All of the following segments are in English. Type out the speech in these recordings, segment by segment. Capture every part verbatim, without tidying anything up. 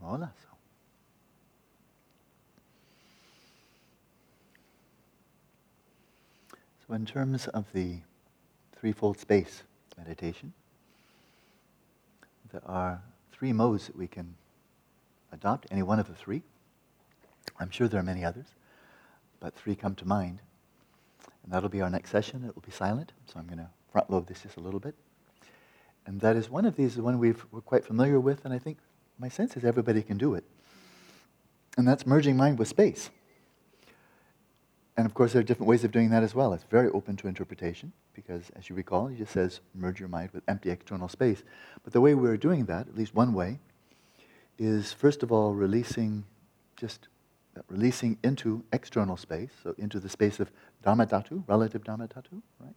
Hola. So in terms of the threefold space meditation, there are three modes that we can adopt, any one of the three. I'm sure there are many others, but three come to mind. And that'll be our next session. It will be silent, so I'm going to front load this just a little bit. And that is one of these, the one we've, we're quite familiar with, and I think my sense is everybody can do it. And that's merging mind with space. And of course, there are different ways of doing that as well. It's very open to interpretation, because as you recall, it just says merge your mind with empty external space. But the way we're doing that, at least one way, is first of all releasing, just releasing into external space, so into the space of Dhamma Dhatu, relative Dhamma Dhatu, right?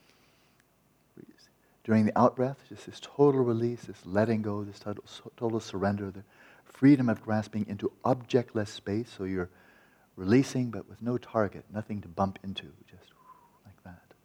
During the out-breath, just this total release, this letting go, this total, total surrender, the freedom of grasping into objectless space, so you're releasing but with no target, nothing to bump into, just like that.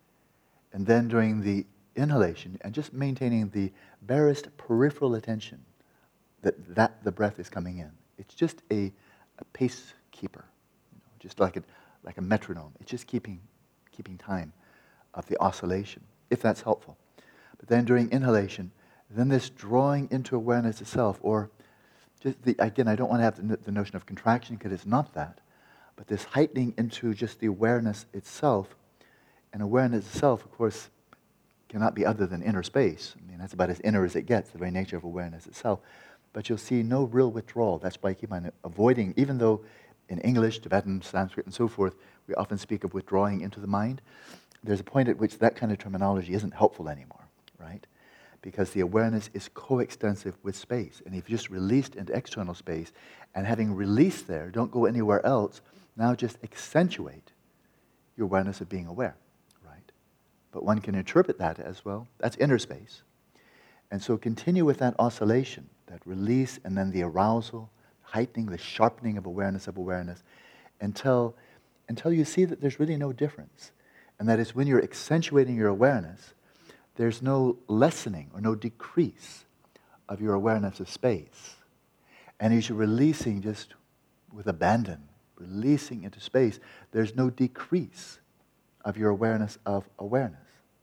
And then during the inhalation, and just maintaining the barest peripheral attention that, that the breath is coming in. It's just a, a pace keeper, you know, just like a, like a metronome. It's just keeping, keeping time of the oscillation, if that's helpful. But then during inhalation, then this drawing into awareness itself, or just the, again, I don't want to have the, the notion of contraction because it's not that, but this heightening into just the awareness itself. And awareness itself, of course, cannot be other than inner space. I mean, that's about as inner as it gets, the very nature of awareness itself. But you'll see no real withdrawal. That's why I keep on avoiding, even though in English, Tibetan, Sanskrit, and so forth, we often speak of withdrawing into the mind. There's a point at which that kind of terminology isn't helpful anymore, right? Because the awareness is coextensive with space. And if you just released into external space, and having released there, don't go anywhere else, now just accentuate your awareness of being aware, right? But one can interpret that as, well, that's inner space. And so continue with that oscillation, that release, and then the arousal, heightening, the sharpening of awareness of awareness, until, until you see that there's really no difference. And that is when you're accentuating your awareness, there's no lessening or no decrease of your awareness of space. And as you're releasing just with abandon, releasing into space, there's no decrease of your awareness of awareness.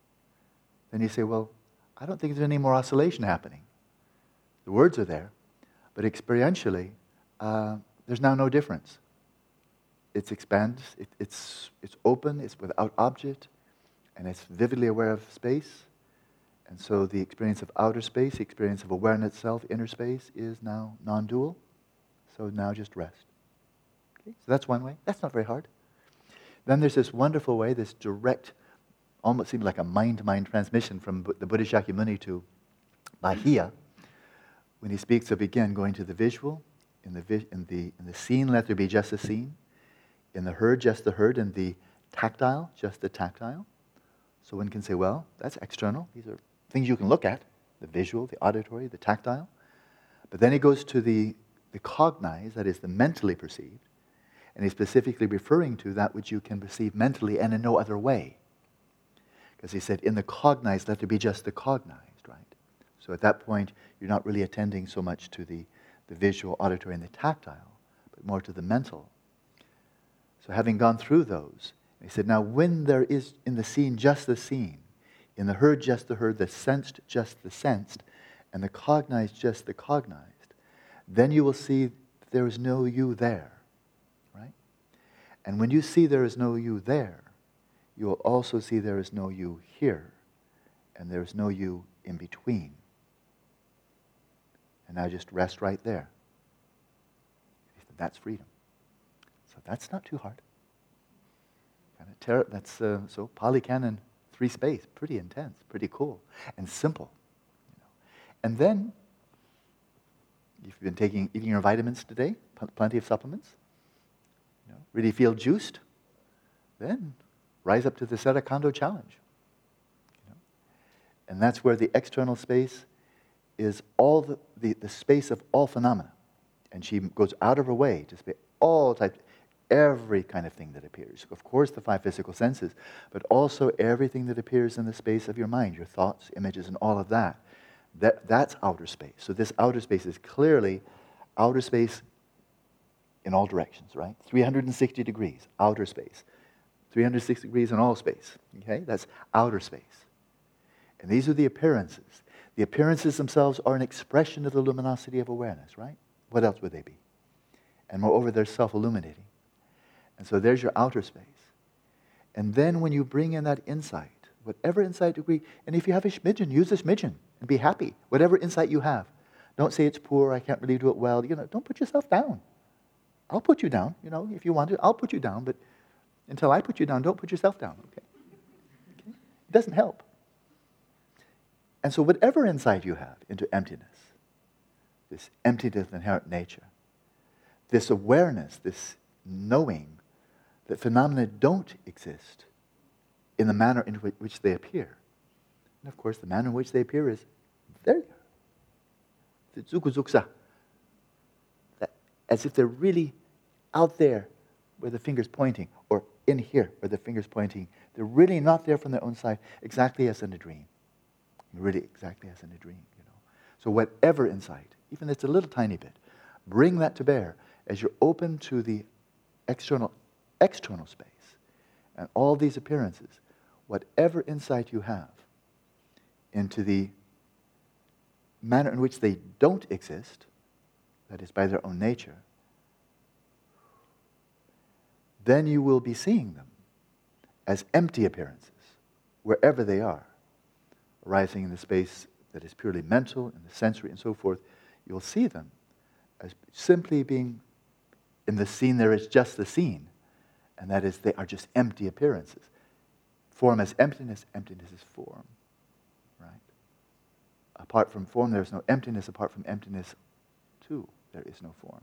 Then you say, well, I don't think there's any more oscillation happening. The words are there, but experientially, uh, there's now no difference. It's expanded, it, it's, it's open, it's without object, and it's vividly aware of space. And so the experience of outer space, the experience of awareness itself, inner space, is now non-dual. So now just rest. Okay? So that's one way. That's not very hard. Then there's this wonderful way, this direct, almost seems like a mind-to-mind transmission from the Buddha Shakyamuni to Bahia, when he speaks of, again, going to the visual, in the, vi- in the, in the scene, let there be just the scene, in the heard, just the heard, in the tactile, just the tactile. So one can say, well, that's external. These are things you can look at, the visual, the auditory, the tactile. But then he goes to the, the cognized, that is the mentally perceived, and he's specifically referring to that which you can perceive mentally and in no other way. Because he said, in the cognized, let there be just the cognized, right? So at that point, you're not really attending so much to the, the visual, auditory, and the tactile, but more to the mental. So having gone through those, he said, now when there is in the scene just the seen, in the heard just the heard, the sensed just the sensed, and the cognized just the cognized, then you will see there is no you there, right? And when you see there is no you there, you will also see there is no you here, and there is no you in between. And now just rest right there. That's freedom. So that's not too hard. Kind of ter- that's uh, so Pali Canon three space, pretty intense, pretty cool, and simple. You know. And then, if you've been taking eating your vitamins today, p- plenty of supplements, you know, really feel juiced, then rise up to the Sera Kondo challenge. You know. And that's where the external space is all the, the, the space of all phenomena. And she goes out of her way to speak all types, every kind of thing that appears. Of course, the five physical senses, but also everything that appears in the space of your mind, your thoughts, images, and all of that. That that's outer space. So this outer space is clearly outer space in all directions, right? three hundred sixty degrees, outer space. three hundred sixty degrees in all space, okay? That's outer space. And these are the appearances. The appearances themselves are an expression of the luminosity of awareness, right? What else would they be? And moreover, they're self-illuminating. And so there's your outer space. And then when you bring in that insight, whatever insight degree, and if you have a smidgen, use a smidgen and be happy. Whatever insight you have. Don't say it's poor, I can't really do it well. You know, don't put yourself down. I'll put you down, you know, if you want to. I'll put you down, but until I put you down, don't put yourself down, okay? Okay? It doesn't help. And so whatever insight you have into emptiness, this emptiness of inherent nature, this awareness, this knowing that phenomena don't exist in the manner in which they appear. And of course, the manner in which they appear is there. The zukuzuksa. As if they're really out there where the finger's pointing, or in here where the finger's pointing. They're really not there from their own side, exactly as in a dream. Really exactly as in a dream, you know. So whatever insight, even if it's a little tiny bit, bring that to bear as you're open to the external, external space and all these appearances. Whatever insight you have into the manner in which they don't exist, that is by their own nature, then you will be seeing them as empty appearances, wherever they are, arising in the space that is purely mental, in the sensory and so forth. You'll see them as simply being, in the scene there is just the scene, and that is they are just empty appearances. Form as emptiness, emptiness is form, right? Apart from form, there is no emptiness. Apart from emptiness, too, there is no form.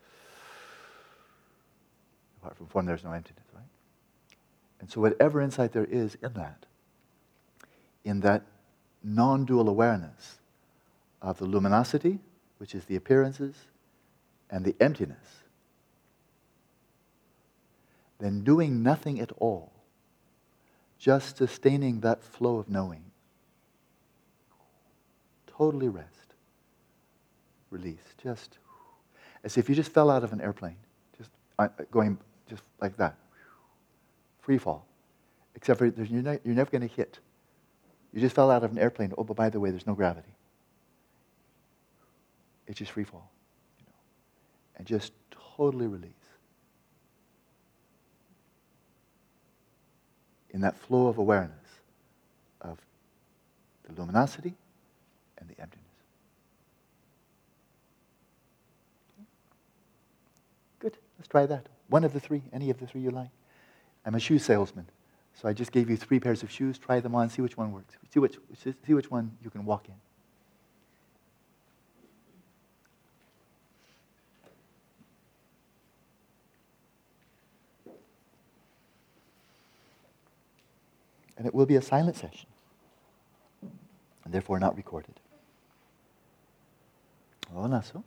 Apart from form, there is no emptiness, right? And so whatever insight there is in that, in that non-dual awareness of the luminosity, which is the appearances, and the emptiness, then doing nothing at all, just sustaining that flow of knowing, totally rest, release, just as if you just fell out of an airplane, just going just like that, free fall, except for you're, not, you're never going to hit. You just fell out of an airplane. Oh, but by the way, there's no gravity. It's just free fall, you know, and just totally release. In that flow of awareness of the luminosity and the emptiness. Okay. Good. Let's try that. One of the three, any of the three you like. I'm a shoe salesman. So I just gave you three pairs of shoes. Try them on, see which one works. See which, see which one you can walk in. And it will be a silent session, and therefore not recorded. Hola, so.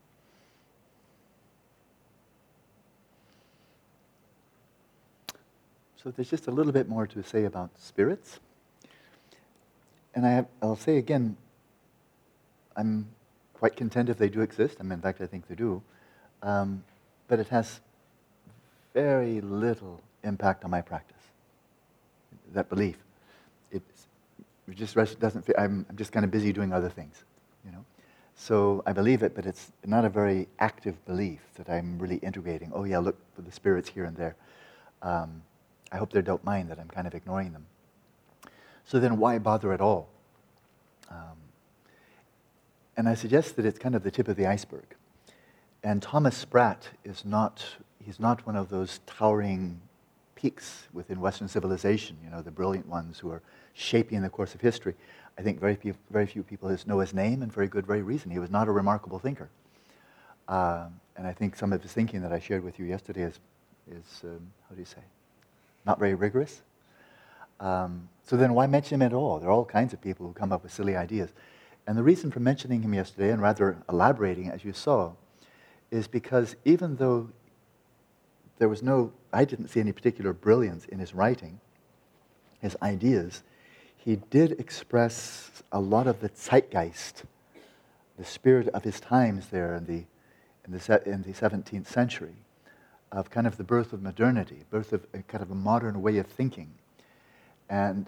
So there's just a little bit more to say about spirits. And I have, I'll say again, I'm quite content if they do exist. I mean, in fact, I think they do. Um, but it has very little impact on my practice. That belief. It just doesn't fit. I'm, I'm just kind of busy doing other things, you know. So I believe it, but it's not a very active belief that I'm really integrating. Oh yeah, look for the spirits here and there. Um, I hope they don't mind that I'm kind of ignoring them. So then why bother at all? Um, and I suggest that it's kind of the tip of the iceberg. And Thomas Spratt is not, he's not one of those towering peaks within Western civilization, you know, the brilliant ones who are shaping the course of history. I think very few, very few people know his name, and very good, very reason. He was not a remarkable thinker. Uh, and I think some of his thinking that I shared with you yesterday is, is um, how do you say, not very rigorous. Um, so then why mention him at all? There are all kinds of people who come up with silly ideas. And the reason for mentioning him yesterday, and rather elaborating, as you saw, is because even though there was no, I didn't see any particular brilliance in his writing, his ideas, he did express a lot of the zeitgeist, the spirit of his times there, and the in the, se- in the seventeenth century, of kind of the birth of modernity, birth of a kind of a modern way of thinking. And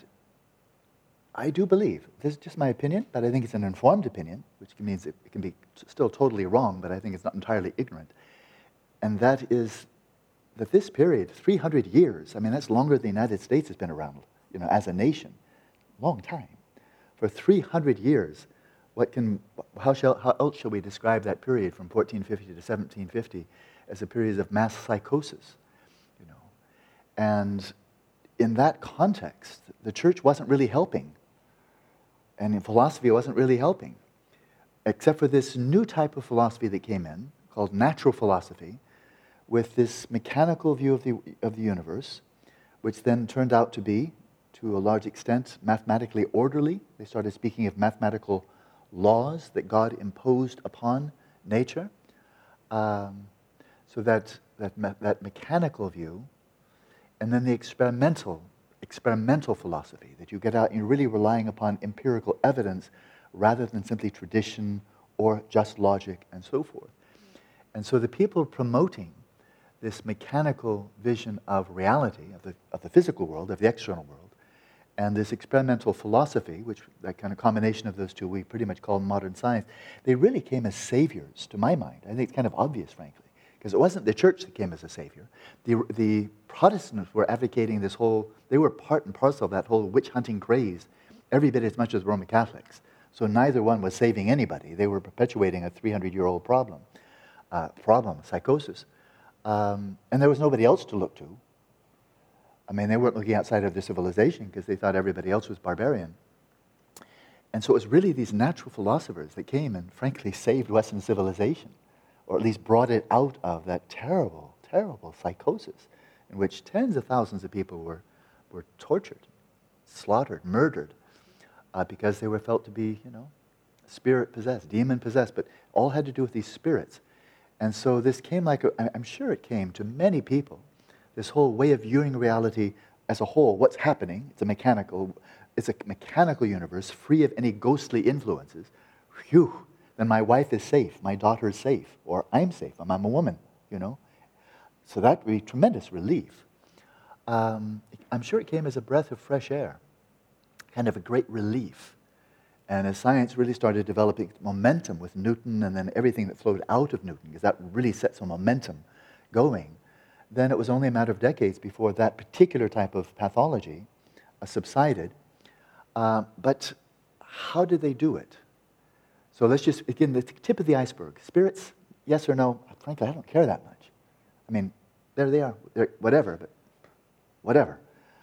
I do believe, this is just my opinion, but I think it's an informed opinion, which means it, it can be still totally wrong, but I think it's not entirely ignorant. And that is that this period, three hundred years, I mean, that's longer than the United States has been around, you know, as a nation. Long time. For three hundred years, what can, how, shall, how else shall we describe that period from fourteen fifty to seventeen fifty as a period of mass psychosis, you know? And in that context, the church wasn't really helping. And in philosophy, it wasn't really helping, except for this new type of philosophy that came in, called natural philosophy, with this mechanical view of the, of the universe, which then turned out to be, to a large extent, mathematically orderly. They started speaking of mathematical laws that God imposed upon nature. Um, so that, that, me- that mechanical view, and then the experimental, experimental philosophy, that you get out and you're really relying upon empirical evidence rather than simply tradition or just logic and so forth. And so the people promoting this mechanical vision of reality, of the, of the physical world, of the external world, and this experimental philosophy, which that kind of combination of those two we pretty much call modern science, they really came as saviors, to my mind. I think it's kind of obvious, frankly, because it wasn't the church that came as a savior. The, the Protestants were advocating this whole, they were part and parcel of that whole witch hunting craze, every bit as much as Roman Catholics. So neither one was saving anybody. They were perpetuating a three hundred year old problem, uh, problem, psychosis. Um, and there was nobody else to look to. I mean, they weren't looking outside of their civilization because they thought everybody else was barbarian. And so it was really these natural philosophers that came and frankly saved Western civilization, or at least brought it out of that terrible, terrible psychosis in which tens of thousands of people were, were tortured, slaughtered, murdered, uh, because they were felt to be, you know, spirit-possessed, demon-possessed, but all had to do with these spirits. And so this came like, a, I'm sure it came to many people, this whole way of viewing reality as a whole, what's happening, it's a mechanical, it's a mechanical universe free of any ghostly influences. Phew, then my wife is safe, my daughter is safe, or I'm safe, I'm, I'm a woman, you know. So that would be tremendous relief. Um, I'm sure it came as a breath of fresh air, kind of a great relief. And as science really started developing momentum with Newton and then everything that flowed out of Newton, because that really set some momentum going, then it was only a matter of decades before that particular type of pathology uh, subsided. Uh, but how did they do it? So let's just, again, the tip of the iceberg. Spirits, yes or no? Frankly, I don't care that much. I mean, there they are, They're, whatever, but whatever.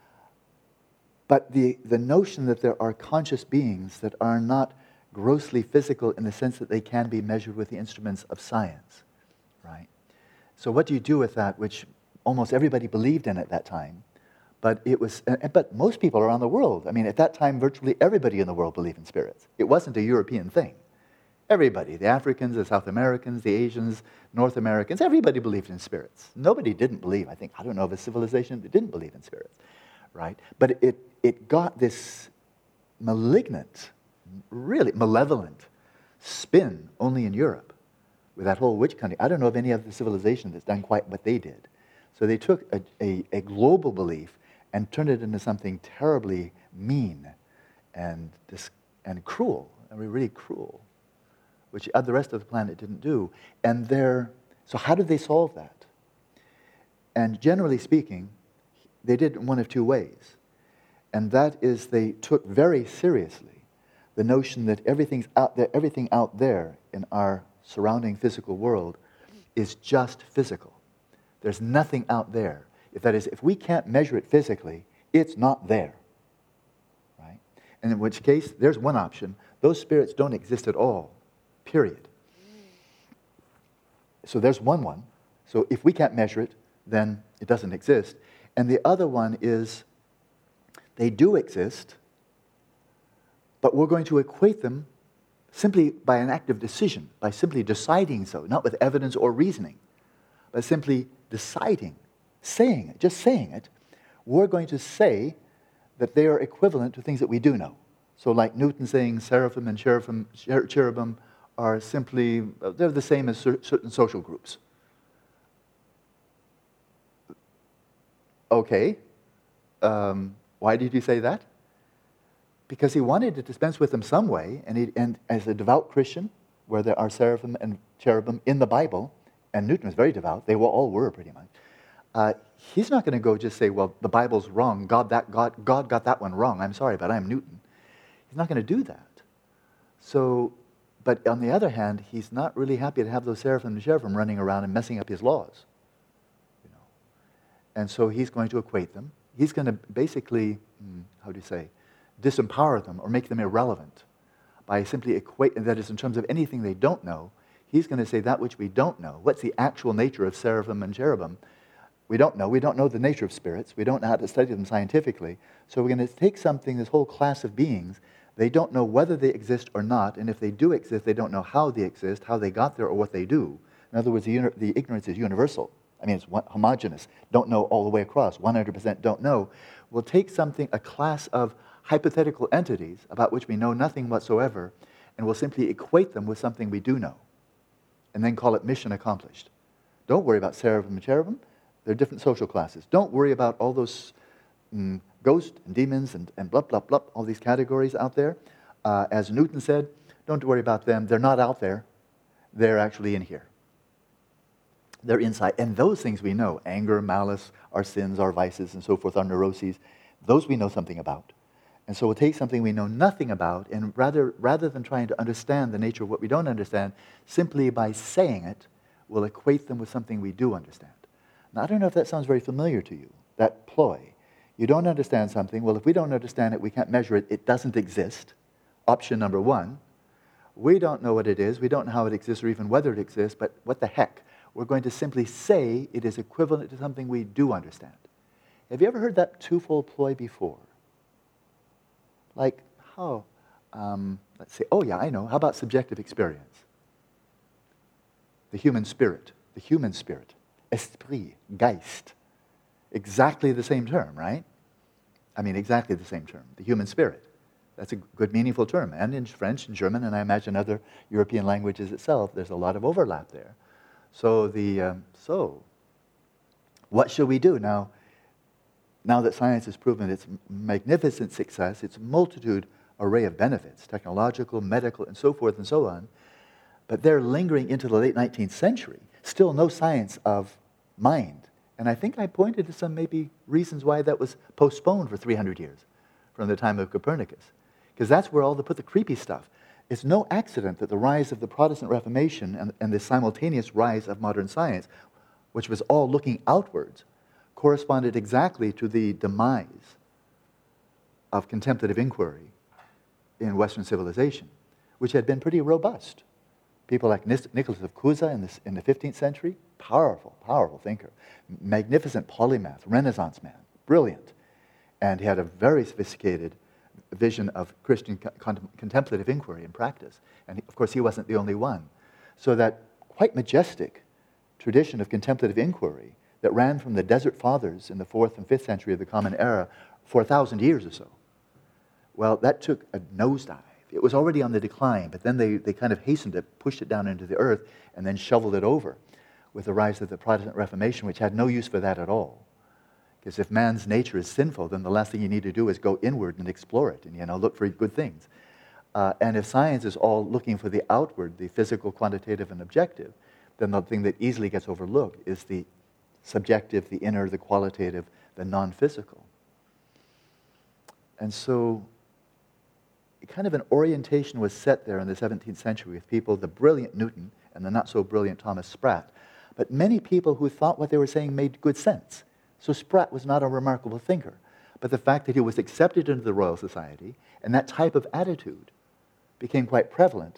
But the, the notion that there are conscious beings that are not grossly physical in the sense that they can be measured with the instruments of science, right? So what do you do with that, which almost everybody believed in at that time, but it was, but most people around the world, I mean, at that time, virtually everybody in the world believed in spirits. It wasn't a European thing. Everybody, the Africans, the South Americans, the Asians, North Americans, everybody believed in spirits. Nobody didn't believe. I think, I don't know of a civilization that didn't believe in spirits, right? But it, it got this malignant, really malevolent spin only in Europe with that whole witch hunting. I don't know of any other civilization that's done quite what they did. So they took a, a, a global belief and turned it into something terribly mean and, dis- and cruel, I mean, really cruel, which the rest of the planet didn't do. And they're, so how did they solve that? And generally speaking, they did it in one of two ways. And that is they took very seriously the notion that everything's out there, everything out there in our surrounding physical world is just physical. There's nothing out there. If that is, if we can't measure it physically, it's not there, right? And in which case, there's one option. Those spirits don't exist at all, period. So there's one one. So if we can't measure it, then it doesn't exist. And the other one is they do exist, but we're going to equate them simply by an act of decision, by simply deciding so, not with evidence or reasoning, but simply deciding, saying it, just saying it. We're going to say that they are equivalent to things that we do know. So like Newton saying seraphim and cherubim, cherubim are simply, they're the same as cer- certain social groups. Okay, um, why did you say that? Because he wanted to dispense with them some way, and, he, and as a devout Christian, where there are seraphim and cherubim in the Bible, and Newton was very devout, they were, all were pretty much, uh, he's not going to go just say, well, the Bible's wrong, God, that, God, God got that one wrong, I'm sorry, but I'm Newton. He's not going to do that. So, but on the other hand, he's not really happy to have those seraphim and cherubim running around and messing up his laws. You know. And so he's going to equate them. He's going to basically, how do you say, disempower them or make them irrelevant by simply equate, that is in terms of anything they don't know, he's going to say that which we don't know. What's the actual nature of seraphim and cherubim? We don't know. We don't know the nature of spirits. We don't know how to study them scientifically. So we're going to take something, this whole class of beings, they don't know whether they exist or not, and if they do exist, they don't know how they exist, how they got there, or what they do. In other words, the, uni- the ignorance is universal. I mean, it's one, homogeneous. Don't know all the way across. one hundred percent don't know. We'll take something, a class of hypothetical entities about which we know nothing whatsoever, and we'll simply equate them with something we do know, and then call it mission accomplished. Don't worry about seraphim and cherubim. They're different social classes. Don't worry about all those mm, ghosts and demons and, and blah, blah, blah, all these categories out there. Uh, as Newton said, don't worry about them. They're not out there. They're actually in here. They're inside. And those things we know, anger, malice, our sins, our vices, and so forth, our neuroses, those we know something about. And so we'll take something we know nothing about, and rather, rather than trying to understand the nature of what we don't understand, simply by saying it, we'll equate them with something we do understand. Now, I don't know if that sounds very familiar to you, that ploy. You don't understand something. Well, if we don't understand it, we can't measure it. It doesn't exist. Option number one. We don't know what it is. We don't know how it exists or even whether it exists, but what the heck? We're going to simply say it is equivalent to something we do understand. Have you ever heard that twofold ploy before? Like, how? Um, let's say, oh yeah, I know. How about subjective experience? The human spirit. The human spirit. Esprit, Geist. Exactly the same term, right? I mean, exactly the same term. The human spirit. That's a good, meaningful term. And in French and German, and I imagine other European languages itself, there's a lot of overlap there. So, the um, so, what should we do now? Now that science has proven its magnificent success, its multitude array of benefits, technological, medical, and so forth and so on, but they're lingering into the late nineteenth century. Still no science of mind. And I think I pointed to some maybe reasons why that was postponed for three hundred years from the time of Copernicus. Because that's where all the put the creepy stuff. It's no accident that the rise of the Protestant Reformation and, and the simultaneous rise of modern science, which was all looking outwards, corresponded exactly to the demise of contemplative inquiry in Western civilization, which had been pretty robust. People like Nicholas of Cusa in, this, in the fifteenth century, powerful, powerful thinker, magnificent polymath, Renaissance man, brilliant. And he had a very sophisticated vision of Christian con- contemplative inquiry and practice. And he, of course, he wasn't the only one. So that quite majestic tradition of contemplative inquiry that ran from the Desert Fathers in the fourth and fifth century of the Common Era for a thousand years or so, well, that took a nosedive. It was already on the decline, but then they, they kind of hastened it, pushed it down into the earth, and then shoveled it over with the rise of the Protestant Reformation, which had no use for that at all. Because if man's nature is sinful, then the last thing you need to do is go inward and explore it and, you know, look for good things. Uh, and if science is all looking for the outward, the physical, quantitative, and objective, then the thing that easily gets overlooked is the subjective, the inner, the qualitative, the non-physical. And so kind of an orientation was set there in the seventeenth century with people, the brilliant Newton and the not-so-brilliant Thomas Sprat, but many people who thought what they were saying made good sense. So Sprat was not a remarkable thinker, but the fact that he was accepted into the Royal Society and that type of attitude became quite prevalent.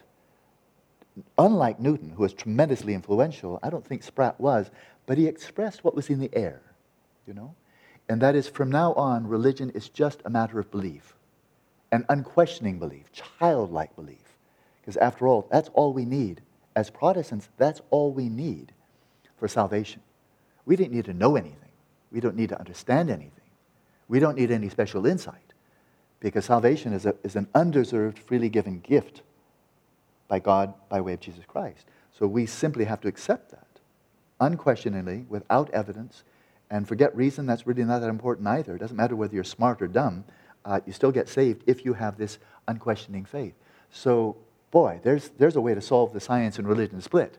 Unlike Newton, who was tremendously influential, I don't think Sprat was, but he expressed what was in the air, you know? And that is, from now on, religion is just a matter of belief. An unquestioning belief, childlike belief. Because after all, that's all we need. As Protestants, that's all we need for salvation. We didn't need to know anything. We don't need to understand anything. We don't need any special insight. Because salvation is, a, is an undeserved, freely given gift by God by way of Jesus Christ. So we simply have to accept that, unquestioningly, without evidence, and forget reason. That's really not that important either. It doesn't matter whether you're smart or dumb. Uh, you still get saved if you have this unquestioning faith. So, boy, there's, there's a way to solve the science and religion split.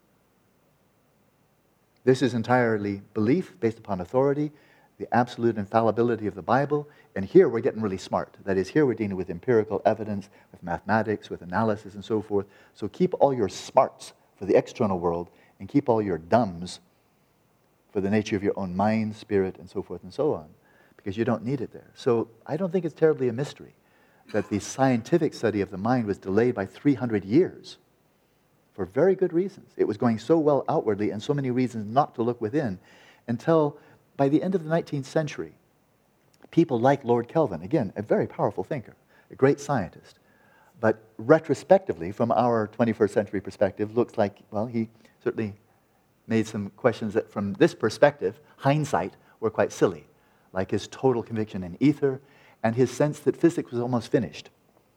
This is entirely belief based upon authority, the absolute infallibility of the Bible, and here we're getting really smart. That is, here we're dealing with empirical evidence, with mathematics, with analysis, and so forth. So keep all your smarts for the external world, and keep all your dumbs for the nature of your own mind, spirit, and so forth and so on, because you don't need it there. So I don't think it's terribly a mystery that the scientific study of the mind was delayed by three hundred years for very good reasons. It was going so well outwardly and so many reasons not to look within until by the end of the nineteenth century, people like Lord Kelvin, again, a very powerful thinker, a great scientist, but retrospectively, from our twenty-first century perspective, looks like, well, he certainly made some questions that from this perspective, hindsight, were quite silly, like his total conviction in ether and his sense that physics was almost finished.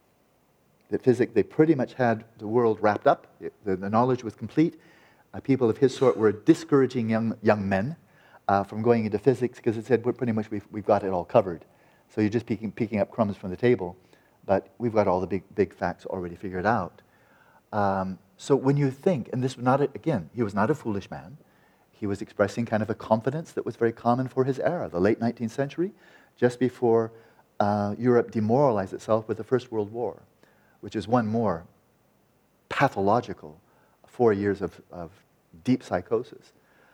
That physics, they pretty much had the world wrapped up, the, the knowledge was complete. Uh, people of his sort were discouraging young, young men uh, from going into physics because it said, we're pretty much, we've, we've got it all covered. So you're just picking, picking up crumbs from the table, but we've got all the big, big facts already figured out. Um, so when you think, and this was not, a, again, he was not a foolish man. He was expressing kind of a confidence that was very common for his era, the late nineteenth century, just before uh, Europe demoralized itself with the First World War, which is one more pathological four years of, of deep psychosis.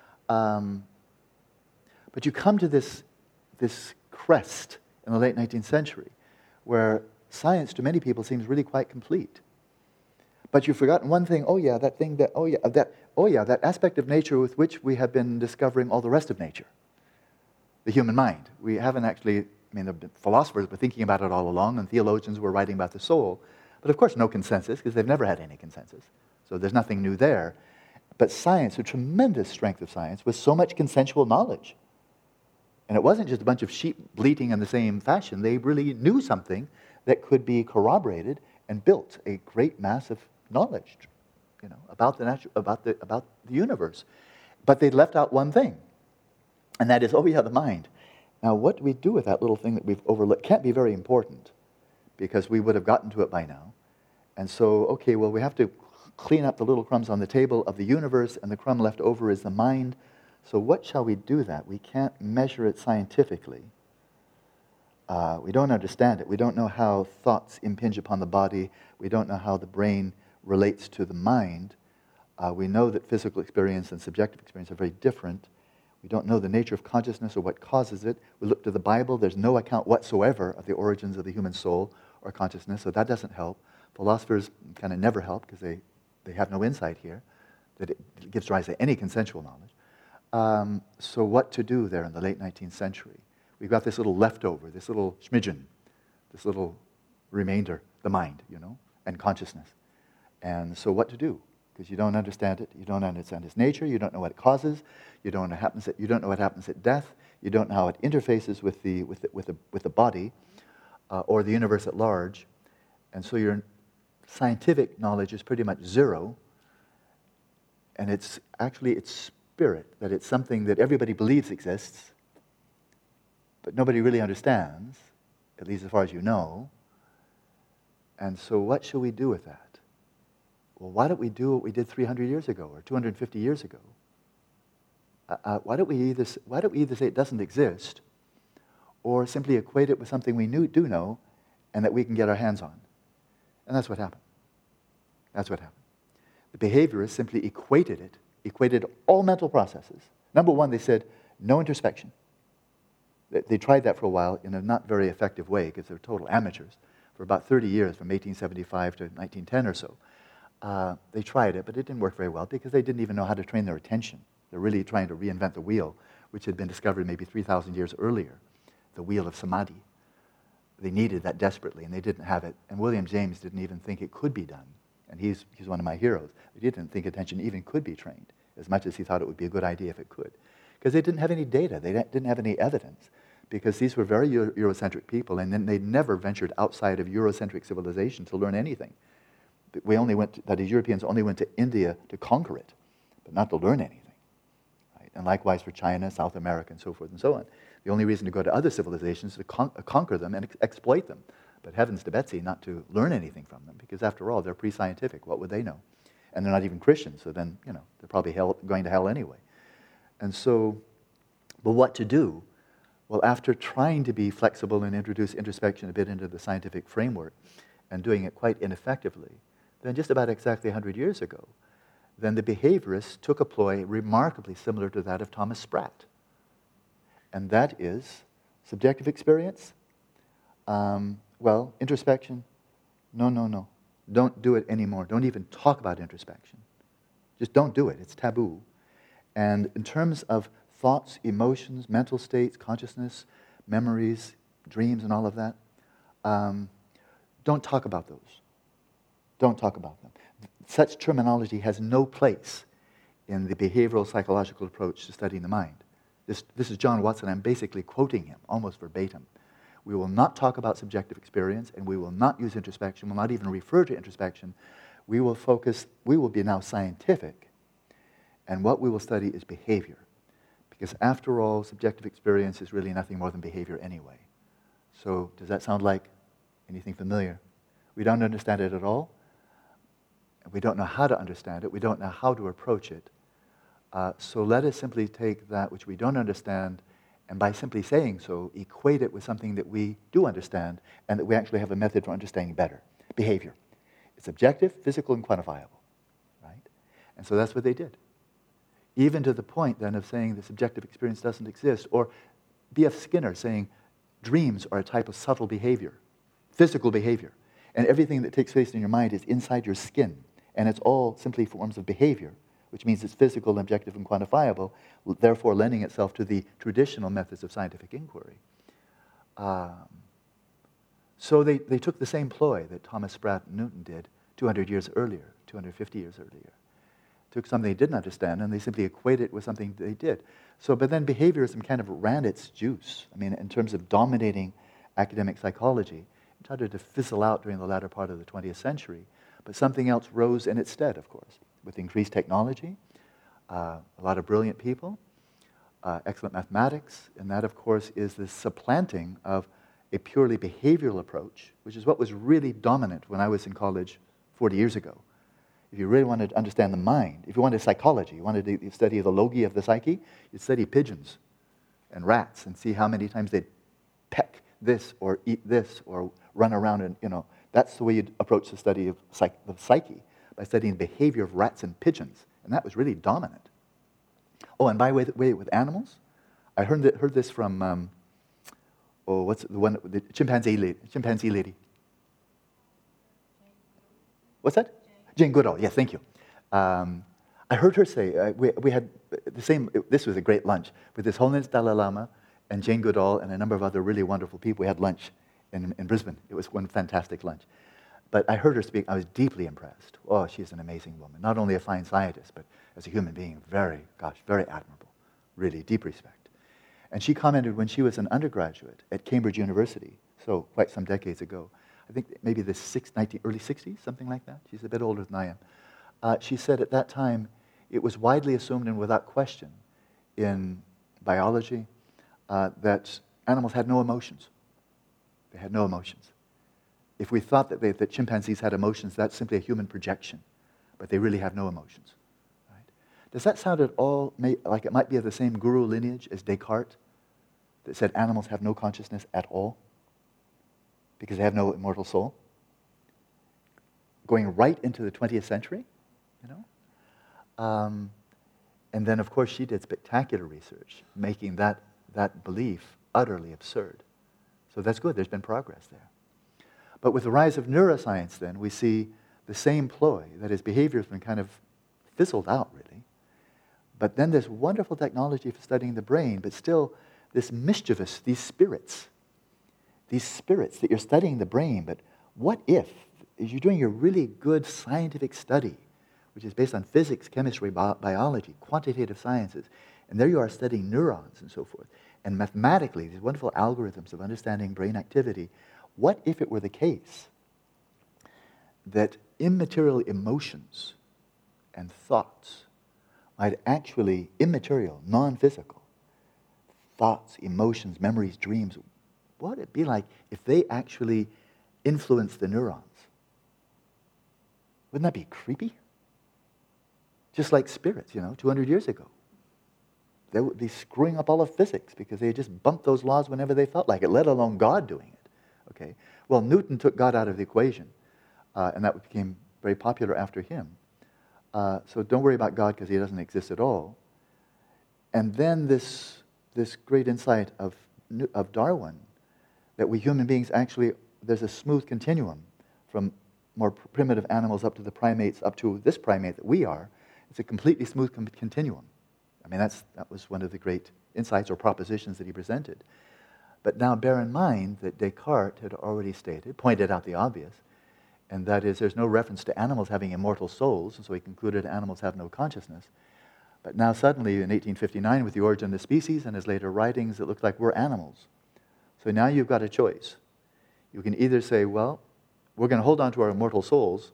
Um, but you come to this, this crest in the late nineteenth century where science to many people seems really quite complete. But you've forgotten one thing, oh yeah, that thing that, oh yeah, that, oh yeah, that aspect of nature with which we have been discovering all the rest of nature, the human mind. We haven't actually, I mean, the philosophers were thinking about it all along, and theologians were writing about the soul, but of course no consensus, because they've never had any consensus. So there's nothing new there. But science, a tremendous strength of science, was so much consensual knowledge. And it wasn't just a bunch of sheep bleating in the same fashion. They really knew something that could be corroborated and built a great mass of knowledge, you know, about the natu- about the about the universe. But they left out one thing, and that is, oh yeah, the mind. Now, what do we do with that little thing that we've overlooked? Can't be very important, because we would have gotten to it by now. And so, okay, well, we have to clean up the little crumbs on the table of the universe, and the crumb left over is the mind. So what shall we do that? We can't measure it scientifically. Uh, we don't understand it. We don't know how thoughts impinge upon the body. We don't know how the brain relates to the mind. Uh, we know that physical experience and subjective experience are very different. We don't know the nature of consciousness or what causes it. We look to the Bible. There's no account whatsoever of the origins of the human soul or consciousness, so that doesn't help. Philosophers kind of never help because they, they have no insight here that it gives rise to any consensual knowledge. Um, so what to do there in the late nineteenth century? We've got this little leftover, this little schmidgen, this little remainder, the mind, you know, and consciousness. And so what to do? Because you don't understand it, you don't understand its nature, you don't know what it causes, you don't know what happens at, you don't know what happens at death, you don't know how it interfaces with the with the, with the, with the body uh, or the universe at large. And so your scientific knowledge is pretty much zero, and it's actually it's spirit, that it's something that everybody believes exists, but nobody really understands, at least as far as you know. And so what should we do with that? Well, why don't we do what we did three hundred years ago or two hundred fifty years ago? Uh, uh, why don't we either why don't we either say it doesn't exist, or simply equate it with something we knew, do know and that we can get our hands on? And that's what happened. That's what happened. The behaviorists simply equated it, equated all mental processes. Number one, they said, no introspection. They, they tried that for a while in a not very effective way because they're total amateurs. For about thirty years, from eighteen seventy-five to nineteen ten or so, uh, they tried it, but it didn't work very well because they didn't even know how to train their attention. They're really trying to reinvent the wheel, which had been discovered maybe three thousand years earlier, the wheel of samadhi. They needed that desperately, and they didn't have it. And William James didn't even think it could be done. And he's, he's one of my heroes. He didn't think attention even could be trained, as much as he thought it would be a good idea if it could. Because they didn't have any data. They didn't have any evidence. Because these were very Euro- Eurocentric people, and then they never ventured outside of Eurocentric civilization to learn anything. We only went to, that is, Europeans only went to India to conquer it, but not to learn anything. Right? And likewise for China, South America, and so forth and so on. The only reason to go to other civilizations is to con- conquer them and ex- exploit them. But heavens to Betsy, not to learn anything from them, because after all, they're pre-scientific. What would they know? And they're not even Christians, so then, you know, they're probably hell, going to hell anyway. And so, but what to do? Well, after trying to be flexible and introduce introspection a bit into the scientific framework and doing it quite ineffectively, then just about exactly one hundred years ago, then the behaviorists took a ploy remarkably similar to that of Thomas Sprat. And that is subjective experience. Um, well, introspection, no, no, no. Don't do it anymore. Don't even talk about introspection. Just don't do it. It's taboo. And in terms of thoughts, emotions, mental states, consciousness, memories, dreams, and all of that, um, don't talk about those. Don't talk about them. Such terminology has no place in the behavioral psychological approach to studying the mind. This, this is John Watson. I'm basically quoting him, almost verbatim. We will not talk about subjective experience, and we will not use introspection. We'll not even refer to introspection. We will focus, we will be now scientific, and what we will study is behavior. Because after all, subjective experience is really nothing more than behavior anyway. So does that sound like anything familiar? We don't understand it at all. We don't know how to understand it. We don't know how to approach it. Uh, so let us simply take that which we don't understand, and by simply saying so, equate it with something that we do understand and that we actually have a method for understanding better. Behavior. It's objective, physical, and quantifiable. Right? And so that's what they did. Even to the point then of saying that subjective experience doesn't exist, or B F Skinner saying dreams are a type of subtle behavior, physical behavior, and everything that takes place in your mind is inside your skin, and it's all simply forms of behavior, which means it's physical, objective, and quantifiable, therefore lending itself to the traditional methods of scientific inquiry. Um, so they, they took the same ploy that Thomas Sprat and Newton did two hundred years earlier, two hundred fifty years earlier. Took something they didn't understand, and they simply equated it with something they did. So, but then behaviorism kind of ran its juice. I mean, in terms of dominating academic psychology, it started to fizzle out during the latter part of the twentieth century. But something else rose in its stead, of course, with increased technology, uh, a lot of brilliant people, uh, excellent mathematics, and that, of course, is the supplanting of a purely behavioral approach, which is what was really dominant when I was in college forty years ago. If you really wanted to understand the mind, if you wanted psychology, you wanted to study the logi of the psyche, you'd study pigeons and rats and see how many times they'd peck this or eat this or run around and, you know, that's the way you'd approach the study of psych- the psyche, by studying the behavior of rats and pigeons. And that was really dominant. Oh, and by the way, way with animals, I heard, that, heard this from, um, oh, what's the one, the chimpanzee lady, chimpanzee lady. What's that? Jane Goodall, yes, thank you. Um, I heard her say, uh, we, we had the same, this was a great lunch, with His Holiness Dalai Lama and Jane Goodall and a number of other really wonderful people. We had lunch in, in Brisbane. It was one fantastic lunch. But I heard her speak, I was deeply impressed. Oh, she's an amazing woman. Not only a fine scientist, but as a human being, very, gosh, very admirable. Really, deep respect. And she commented when she was an undergraduate at Cambridge University, so quite some decades ago, I think maybe the six, nineteen, early sixties, something like that. She's a bit older than I am. Uh, she said at that time, it was widely assumed and without question in biology uh, that animals had no emotions. They had no emotions. If we thought that, they, that chimpanzees had emotions, that's simply a human projection. But they really have no emotions. Right? Does that sound at all may, like it might be of the same guru lineage as Descartes, that said animals have no consciousness at all? Because they have no immortal soul, going right into the twentieth century, you know? Um, and then, of course, she did spectacular research, making that, that belief utterly absurd. So that's good, there's been progress there. But with the rise of neuroscience, then, we see the same ploy, that is, behavior has been kind of fizzled out, really. But then this wonderful technology for studying the brain, but still this mischievous, these spirits, these spirits that you're studying the brain, but what if, as you're doing a really good scientific study, which is based on physics, chemistry, bi- biology, quantitative sciences, and there you are studying neurons and so forth, and mathematically, these wonderful algorithms of understanding brain activity, what if it were the case that immaterial emotions and thoughts might actually, immaterial, non-physical, thoughts, emotions, memories, dreams, what would it be like if they actually influence the neurons? Wouldn't that be creepy? Just like spirits, you know, two hundred years ago. They would be screwing up all of physics because they just bumped those laws whenever they felt like it, let alone God doing it. Okay. Well, Newton took God out of the equation, uh, and that became very popular after him. Uh, so don't worry about God because he doesn't exist at all. And then this, this great insight of, of Darwin, that we human beings actually, there's a smooth continuum from more primitive animals up to the primates, up to this primate that we are. It's a completely smooth continuum. I mean, that's, that was one of the great insights or propositions that he presented. But now bear in mind that Descartes had already stated, pointed out the obvious, and that is there's no reference to animals having immortal souls, and so he concluded animals have no consciousness. But now suddenly in eighteen fifty-nine, with The Origin of the Species and his later writings, it looked like we're animals. So now you've got a choice. You can either say, well, we're going to hold on to our immortal souls,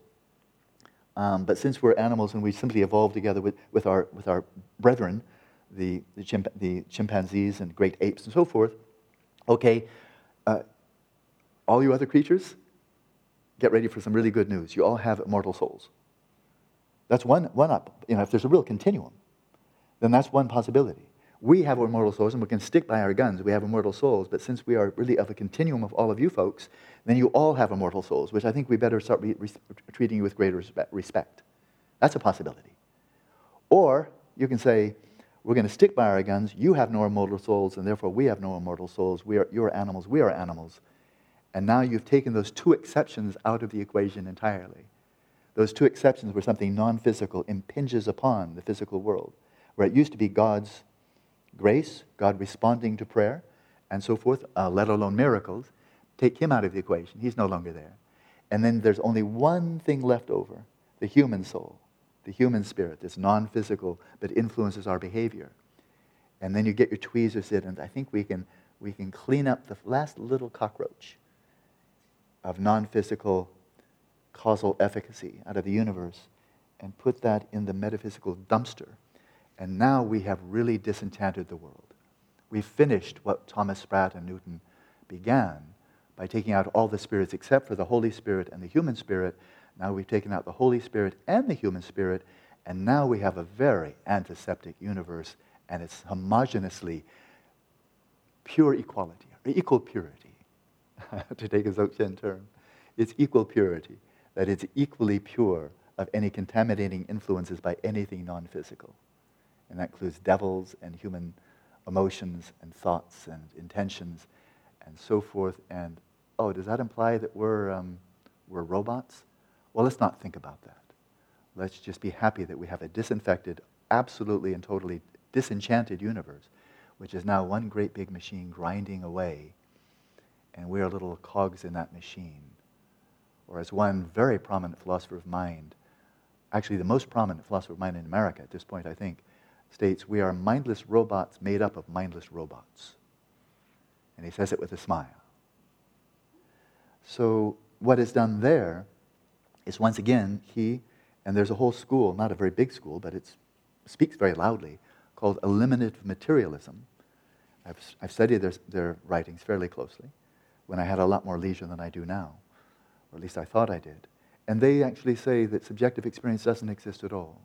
um, but since we're animals and we simply evolved together with, with, our, with our brethren, the, the, chimp- the chimpanzees and great apes and so forth, okay, uh, all you other creatures, get ready for some really good news. You all have immortal souls. That's one, one up. You know, if there's a real continuum, then that's one possibility. We have immortal souls, and we can stick by our guns. We have immortal souls, but since we are really of a continuum of all of you folks, then you all have immortal souls, which I think we better start re- re- treating you with greater respect. That's a possibility. Or you can say, we're going to stick by our guns. You have no immortal souls, and therefore we have no immortal souls. We are, you're animals. We are animals. And now you've taken those two exceptions out of the equation entirely. Those two exceptions where something non-physical impinges upon the physical world, where it used to be God's grace, God responding to prayer, and so forth, uh, let alone miracles. Take him out of the equation. He's no longer there. And then there's only one thing left over, the human soul, the human spirit that's non-physical but influences our behavior. And then you get your tweezers in, and I think we can, we can clean up the last little cockroach of non-physical causal efficacy out of the universe and put that in the metaphysical dumpster. And now we have really disenchanted the world. We've finished what Thomas Sprat and Newton began by taking out all the spirits except for the Holy Spirit and the human spirit. Now we've taken out the Holy Spirit and the human spirit, and now we have a very antiseptic universe, and it's homogeneously pure equality, or equal purity, to take a Dzogchen term. It's equal purity, that it's equally pure of any contaminating influences by anything non-physical. And that includes devils and human emotions and thoughts and intentions and so forth. And, oh, does that imply that we're, um, we're robots? Well, let's not think about that. Let's just be happy that we have a disinfected, absolutely and totally disenchanted universe, which is now one great big machine grinding away, and we're little cogs in that machine. Or as one very prominent philosopher of mind, actually the most prominent philosopher of mind in America at this point, I think, states, we are mindless robots made up of mindless robots. And he says it with a smile. So what is done there is, once again, he, and there's a whole school, not a very big school, but it speaks very loudly, called eliminative materialism. I've, I've studied their, their writings fairly closely when I had a lot more leisure than I do now, or at least I thought I did. And they actually say that subjective experience doesn't exist at all.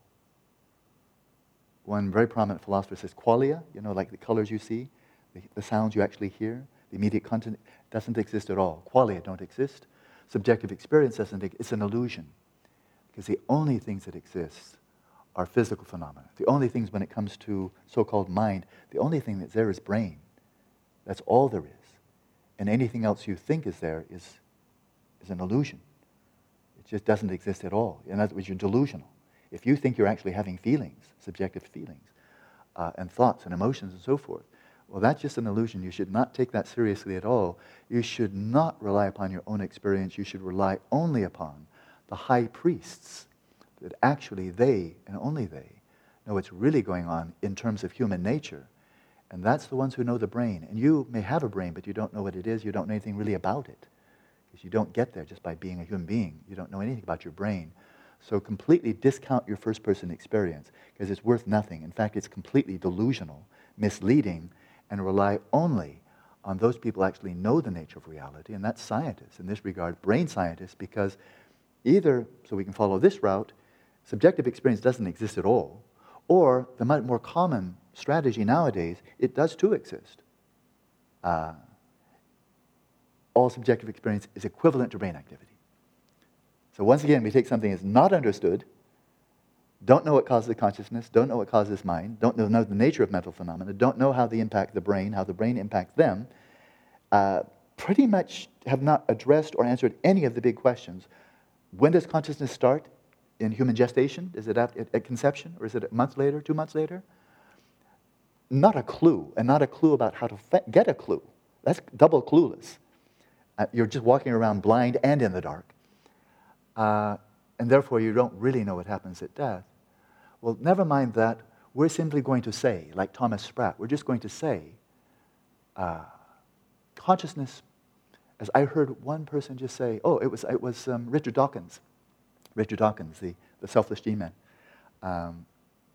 One very prominent philosopher says qualia, you know, like the colors you see, the, the sounds you actually hear, the immediate content, doesn't exist at all. Qualia don't exist. Subjective experience doesn't exist. It's an illusion. Because the only things that exist are physical phenomena. The only things when it comes to so-called mind, the only thing that's there is brain. That's all there is. And anything else you think is there is, is an illusion. It just doesn't exist at all. In other words, you're delusional. If you think you're actually having feelings, subjective feelings, uh, and thoughts and emotions and so forth, well, that's just an illusion. You should not take that seriously at all. You should not rely upon your own experience. You should rely only upon the high priests, that actually they, and only they, know what's really going on in terms of human nature. And that's the ones who know the brain. And you may have a brain, but you don't know what it is. You don't know anything really about it. because you don't get there just by being a human being. You don't know anything about your brain. So completely discount your first-person experience because it's worth nothing. In fact, it's completely delusional, misleading, and rely only on those people who actually know the nature of reality, and that's scientists, in this regard, brain scientists, because either, so we can follow this route, subjective experience doesn't exist at all, or the much more common strategy nowadays, it does too exist. Uh, all subjective experience is equivalent to brain activity. So once again, we take something that's not understood, don't know what causes the consciousness, don't know what causes mind, don't know, know the nature of mental phenomena, don't know how they impact the brain, how the brain impacts them, uh, pretty much have not addressed or answered any of the big questions. When does consciousness start in human gestation? Is it at, at conception, or is it a month later, two months later? Not a clue, and not a clue about how to fe- get a clue. That's double clueless. Uh, you're just walking around blind and in the dark. Uh, and therefore you don't really know what happens at death. Well, never mind that. We're simply going to say, like Thomas Spratt, we're just going to say, uh, consciousness, as I heard one person just say, oh, it was it was um, Richard Dawkins, Richard Dawkins, the, the selfless G-man. Um,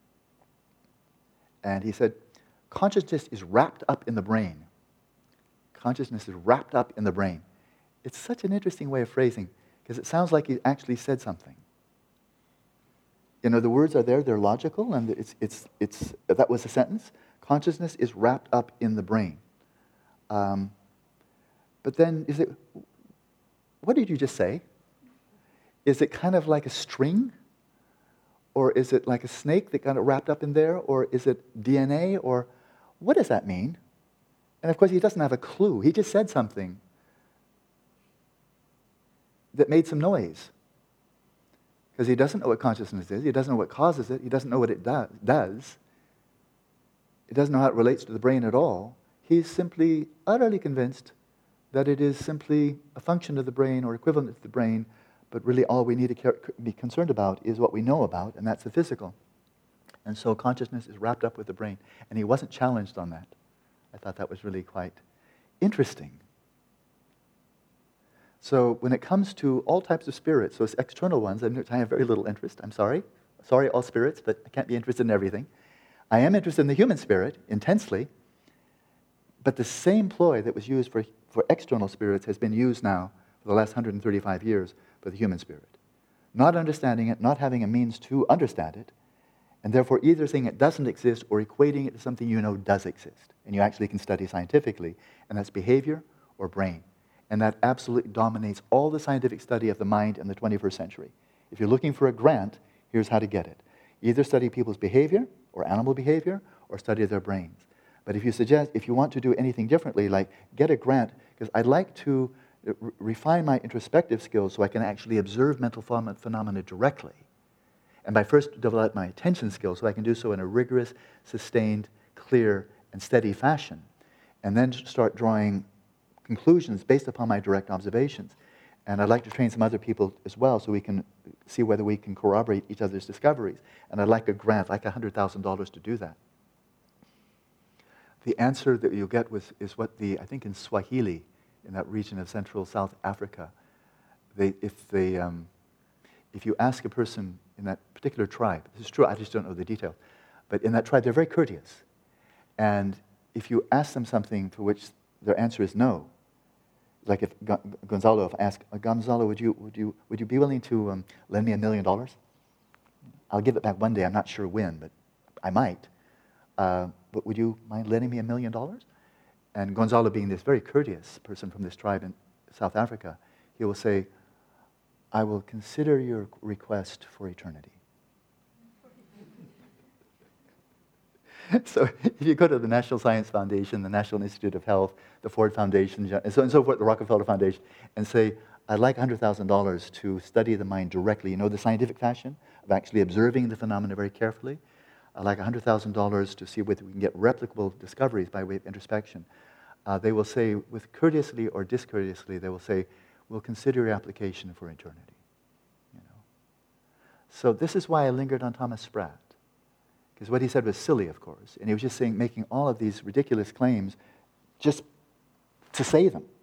and he said, consciousness is wrapped up in the brain. Consciousness is wrapped up in the brain. It's such an interesting way of phrasing, because it sounds like he actually said something. You know, the words are there, they're logical, and it's, it's, it's, that was a sentence. Consciousness is wrapped up in the brain. Um, but then, is it, what did you just say? Is it kind of like a string? Or is it like a snake that got it wrapped up in there? Or is it D N A? Or what does that mean? And of course, he doesn't have a clue. He just said something that made some noise. Because he doesn't know what consciousness is. He doesn't know what causes it. He doesn't know what it do- does. He doesn't know how it relates to the brain at all. He's simply utterly convinced that it is simply a function of the brain or equivalent to the brain, but really all we need to care, be concerned about is what we know about, and that's the physical. And so consciousness is wrapped up with the brain. And he wasn't challenged on that. I thought that was really quite interesting. So when it comes to all types of spirits, those external ones, I have very little interest. I'm sorry. Sorry, all spirits, but I can't be interested in everything. I am interested in the human spirit intensely, but the same ploy that was used for, for external spirits has been used now for the last one hundred thirty-five years for the human spirit. Not understanding it, not having a means to understand it, and therefore either saying it doesn't exist or equating it to something you know does exist, and you actually can study scientifically, and that's behavior or brain. And that absolutely dominates all the scientific study of the mind in the twenty-first century. If you're looking for a grant, here's how to get it. Either study people's behavior or animal behavior, or study their brains. But if you suggest, if you want to do anything differently, like get a grant, because I'd like to re- refine my introspective skills so I can actually observe mental ph- phenomena directly. And by first develop my attention skills so I can do so in a rigorous, sustained, clear, and steady fashion. And then start drawing conclusions based upon my direct observations. And I'd like to train some other people as well so we can see whether we can corroborate each other's discoveries. And I'd like a grant, like one hundred thousand dollars to do that. The answer that you'll get was, is what the, I think in Swahili, in that region of Central South Africa, they, if, they, um, if you ask a person in that particular tribe, this is true, I just don't know the detail, but in that tribe they're very courteous. And if you ask them something for which their answer is no, like if Gonzalo, if I ask, Gonzalo, would you, would you, would you be willing to um, lend me a million dollars? I'll give it back one day, I'm not sure when, but I might. Uh, but would you mind lending me a million dollars? And Gonzalo, being this very courteous person from this tribe in South Africa, he will say, I will consider your request for eternity. So if you go to the National Science Foundation, the National Institute of Health, the Ford Foundation, and so on and so forth, the Rockefeller Foundation, and say, I'd like one hundred thousand dollars to study the mind directly, you know, the scientific fashion of actually observing the phenomena very carefully. I'd like one hundred thousand dollars to see whether we can get replicable discoveries by way of introspection. Uh, they will say, with courteously or discourteously, they will say, we'll consider your application for eternity. You know? So this is why I lingered on Thomas Spratt. Because what he said was silly, of course. And he was just saying, making all of these ridiculous claims just to say them.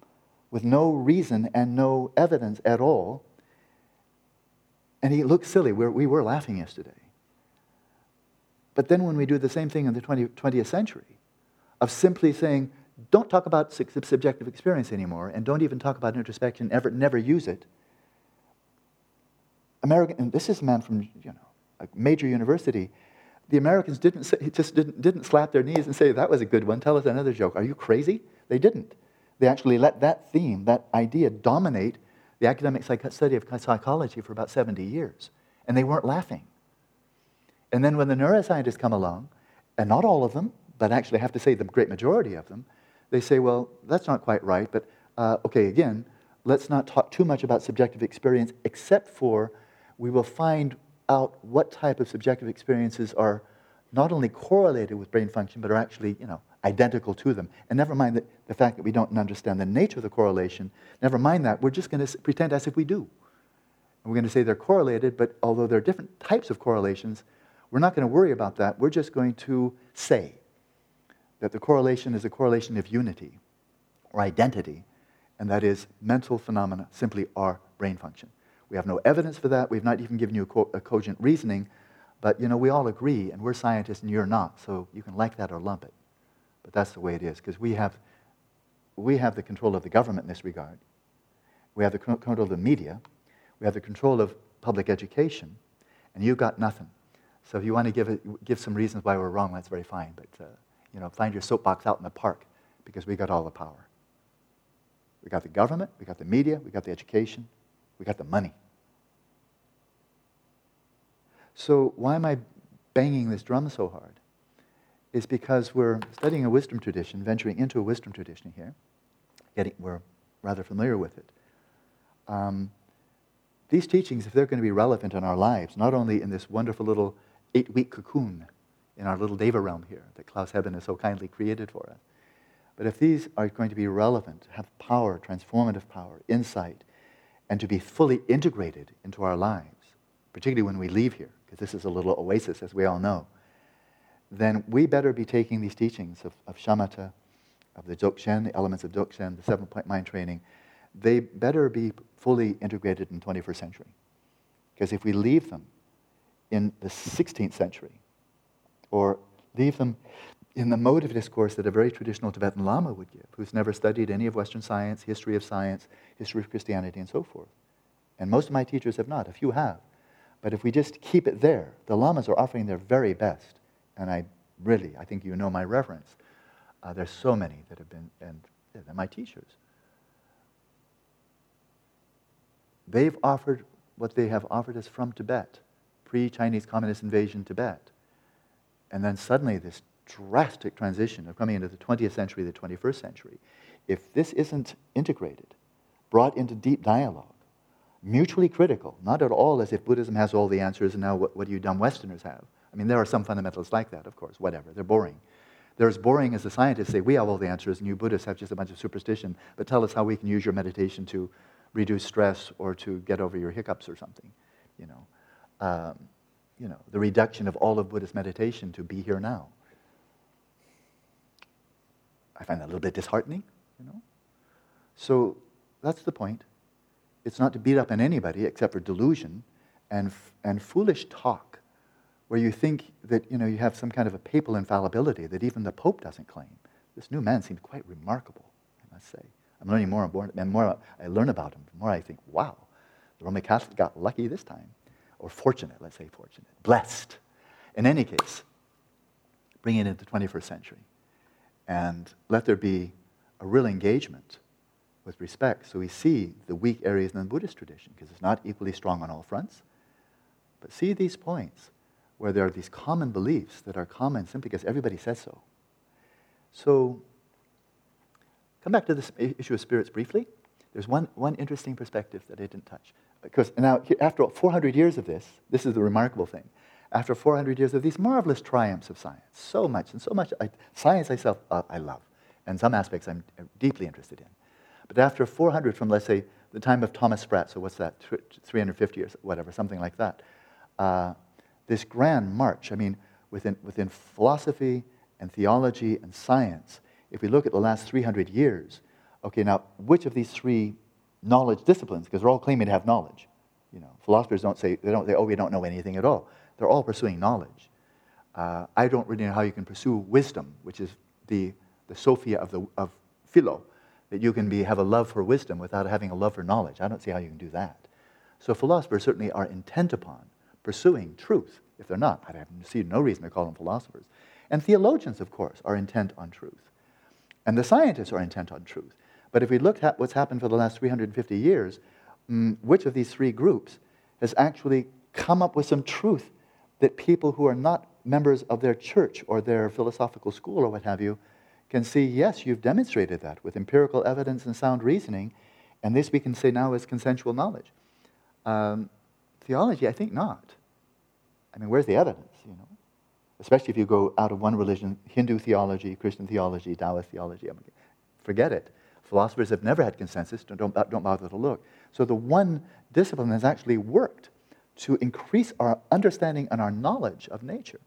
with no reason and no evidence at all. And he looked silly. We're, we were laughing yesterday. But then when we do the same thing in the twentieth century, of simply saying, don't talk about subjective experience anymore, and don't even talk about introspection, ever, never use it. American, and this is a man from, you know, a major university. The Americans didn't say, just didn't, didn't slap their knees and say, that was a good one, tell us another joke. Are you crazy? They didn't. They actually let that theme, that idea, dominate the academic psych- study of psychology for about seventy years. And they weren't laughing. And then when the neuroscientists come along, and not all of them, but actually I have to say the great majority of them, they say, well, that's not quite right, but uh, okay, again, let's not talk too much about subjective experience, except for we will find out what type of subjective experiences are not only correlated with brain function, but are actually, you know, identical to them. And never mind the, the fact that we don't understand the nature of the correlation, never mind that, we're just going to pretend as if we do. And we're going to say they're correlated, but although there are different types of correlations, we're not going to worry about that. We're just going to say that the correlation is a correlation of unity or identity, and that is mental phenomena simply are brain function. We have no evidence for that. We've not even given you a, co- a cogent reasoning, but you know, we all agree, and we're scientists and you're not, so you can like that or lump it. But that's the way it is, because we have, we have the control of the government in this regard. We have the c- control of the media. We have the control of public education, and you've got nothing. So if you want to give it, give some reasons why we're wrong, that's very fine. But uh, you know, find your soapbox out in the park, because we got all the power. We got the government, we got the media, we got the education, we got the money. So why am I banging this drum so hard? Is because we're studying a wisdom tradition, venturing into a wisdom tradition here. Getting, we're rather familiar with it. Um, these teachings, if they're going to be relevant in our lives, not only in this wonderful little eight-week cocoon in our little Deva realm here that Klaus Hebben has so kindly created for us, but if these are going to be relevant, have power, transformative power, insight, and to be fully integrated into our lives, particularly when we leave here, because this is a little oasis, as we all know, then we better be taking these teachings of, of shamatha, of the Dzogchen, the elements of Dzogchen, the seven-point mind training, they better be fully integrated in the twenty-first century. Because if we leave them in the sixteenth century, or leave them in the mode of discourse that a very traditional Tibetan Lama would give, who's never studied any of Western science, history of science, history of Christianity, and so forth. And most of my teachers have not, a few have. But if we just keep it there, the Lamas are offering their very best. And I really, I think you know my reverence. Uh, there's so many that have been, and yeah, they're my teachers. They've offered what they have offered us from Tibet, pre-Chinese communist invasion Tibet. And then suddenly this drastic transition of coming into the twentieth century, the twenty-first century, if this isn't integrated, brought into deep dialogue, mutually critical, not at all as if Buddhism has all the answers and now what, what do you dumb Westerners have? I mean, there are some fundamentalists like that, of course, whatever, they're boring. They're as boring as the scientists say, we have all the answers and you Buddhists have just a bunch of superstition, but tell us how we can use your meditation to reduce stress or to get over your hiccups or something, you know. Um, you know, the reduction of all of Buddhist meditation to be here now. I find that a little bit disheartening, you know. So that's the point. It's not to beat up on anybody except for delusion and and foolish talk, where you think that, you know, you have some kind of a papal infallibility that even the Pope doesn't claim. This new man seems quite remarkable, I must say. I'm learning more and more, and more I learn about him, the more I think, wow, the Roman Catholics got lucky this time. Or fortunate, let's say fortunate. Blessed. In any case, bring it into the twenty-first century. And let there be a real engagement with respect. So we see the weak areas in the Buddhist tradition, because it's not equally strong on all fronts. But see these points where there are these common beliefs that are common simply because everybody says so. So, come back to this issue of spirits briefly. There's one, one interesting perspective that I didn't touch. Because now, after four hundred years of this, this is the remarkable thing. After four hundred years of these marvelous triumphs of science, so much, and so much, I, science itself uh, I love, and some aspects I'm deeply interested in. But after four hundred, from let's say the time of Thomas Sprat, so what's that, three hundred fifty years, whatever, something like that, uh, this grand march, I mean, within, within philosophy and theology and science, if we look at the last three hundred years okay, now, which of these three knowledge disciplines, because they're all claiming to have knowledge. You know, philosophers don't say, they don't say, oh, we don't know anything at all. They're all pursuing knowledge. Uh, I don't really know how you can pursue wisdom, which is the, the Sophia of, the, of philo, that you can be, have a love for wisdom without having a love for knowledge. I don't see how you can do that. So philosophers certainly are intent upon pursuing truth. If they're not, I see no reason to call them philosophers. And theologians, of course, are intent on truth. And the scientists are intent on truth. But if we look at what's happened for the last three hundred fifty years, um, which of these three groups has actually come up with some truth that people who are not members of their church or their philosophical school or what have you can see, yes, you've demonstrated that with empirical evidence and sound reasoning, and this we can say now is consensual knowledge. Um, theology, I think not. I mean, where's the evidence, you know? Especially if you go out of one religion, Hindu theology, Christian theology, Taoist theology, I mean, forget it. Philosophers have never had consensus, don't, don't, don't bother to look. So the one discipline has actually worked to increase our understanding and our knowledge of nature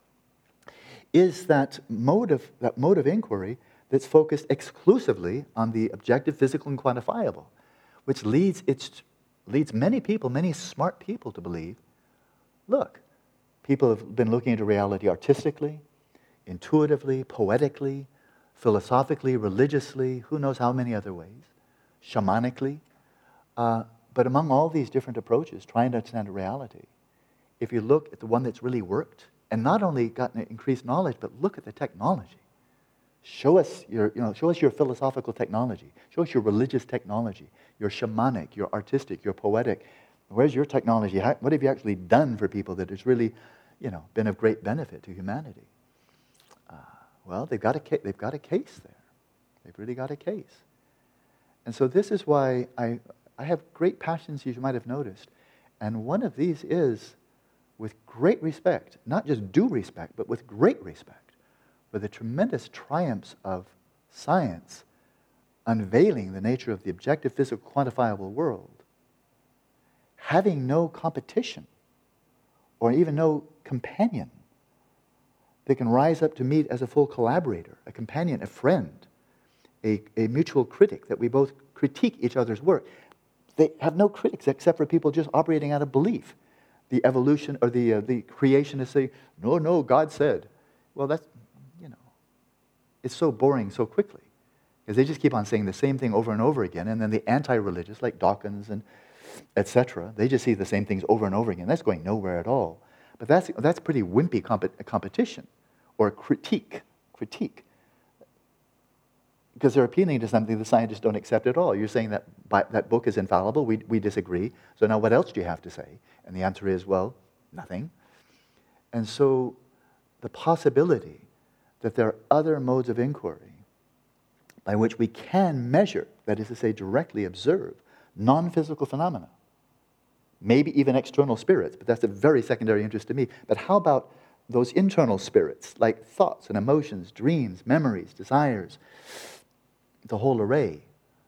is that mode of, that mode of inquiry that's focused exclusively on the objective, physical, and quantifiable, which leads, its, leads many people, many smart people to believe, look, people have been looking into reality artistically, intuitively, poetically, philosophically, religiously, who knows how many other ways, shamanically. Uh, but among all these different approaches, trying to understand reality, if you look at the one that's really worked, and not only gotten increased knowledge, but look at the technology. Show us your, you know, show us your philosophical technology. Show us your religious technology, your shamanic, your artistic, your poetic. Where's your technology? How, what have you actually done for people that has really, you know, been of great benefit to humanity? Uh, well, they've got a ca- they've got a case there. They've really got a case. And so this is why I I have great passions, as you might have noticed, and one of these is, with great respect, not just due respect, but with great respect, for the tremendous triumphs of science unveiling the nature of the objective, physical, quantifiable world, having no competition or even no companion that can rise up to meet as a full collaborator, a companion, a friend, a, a mutual critic, that we both critique each other's work. They have no critics except for people just operating out of belief. The evolution or the uh, the creationists say, no, no, God said. Well, that's, you know, it's so boring so quickly because they just keep on saying the same thing over and over again. And then the anti-religious, like Dawkins and et cetera, they just see the same things over and over again. That's going nowhere at all. But that's that's pretty wimpy comp- competition or critique, critique. Because they're appealing to something the scientists don't accept at all. You're saying that by, that book is infallible, we, we disagree, so now what else do you have to say? And the answer is, well, nothing. And so the possibility that there are other modes of inquiry by which we can measure, that is to say, directly observe, non-physical phenomena, maybe even external spirits, but that's a very secondary interest to me. But how about those internal spirits, like thoughts and emotions, dreams, memories, desires, the whole array?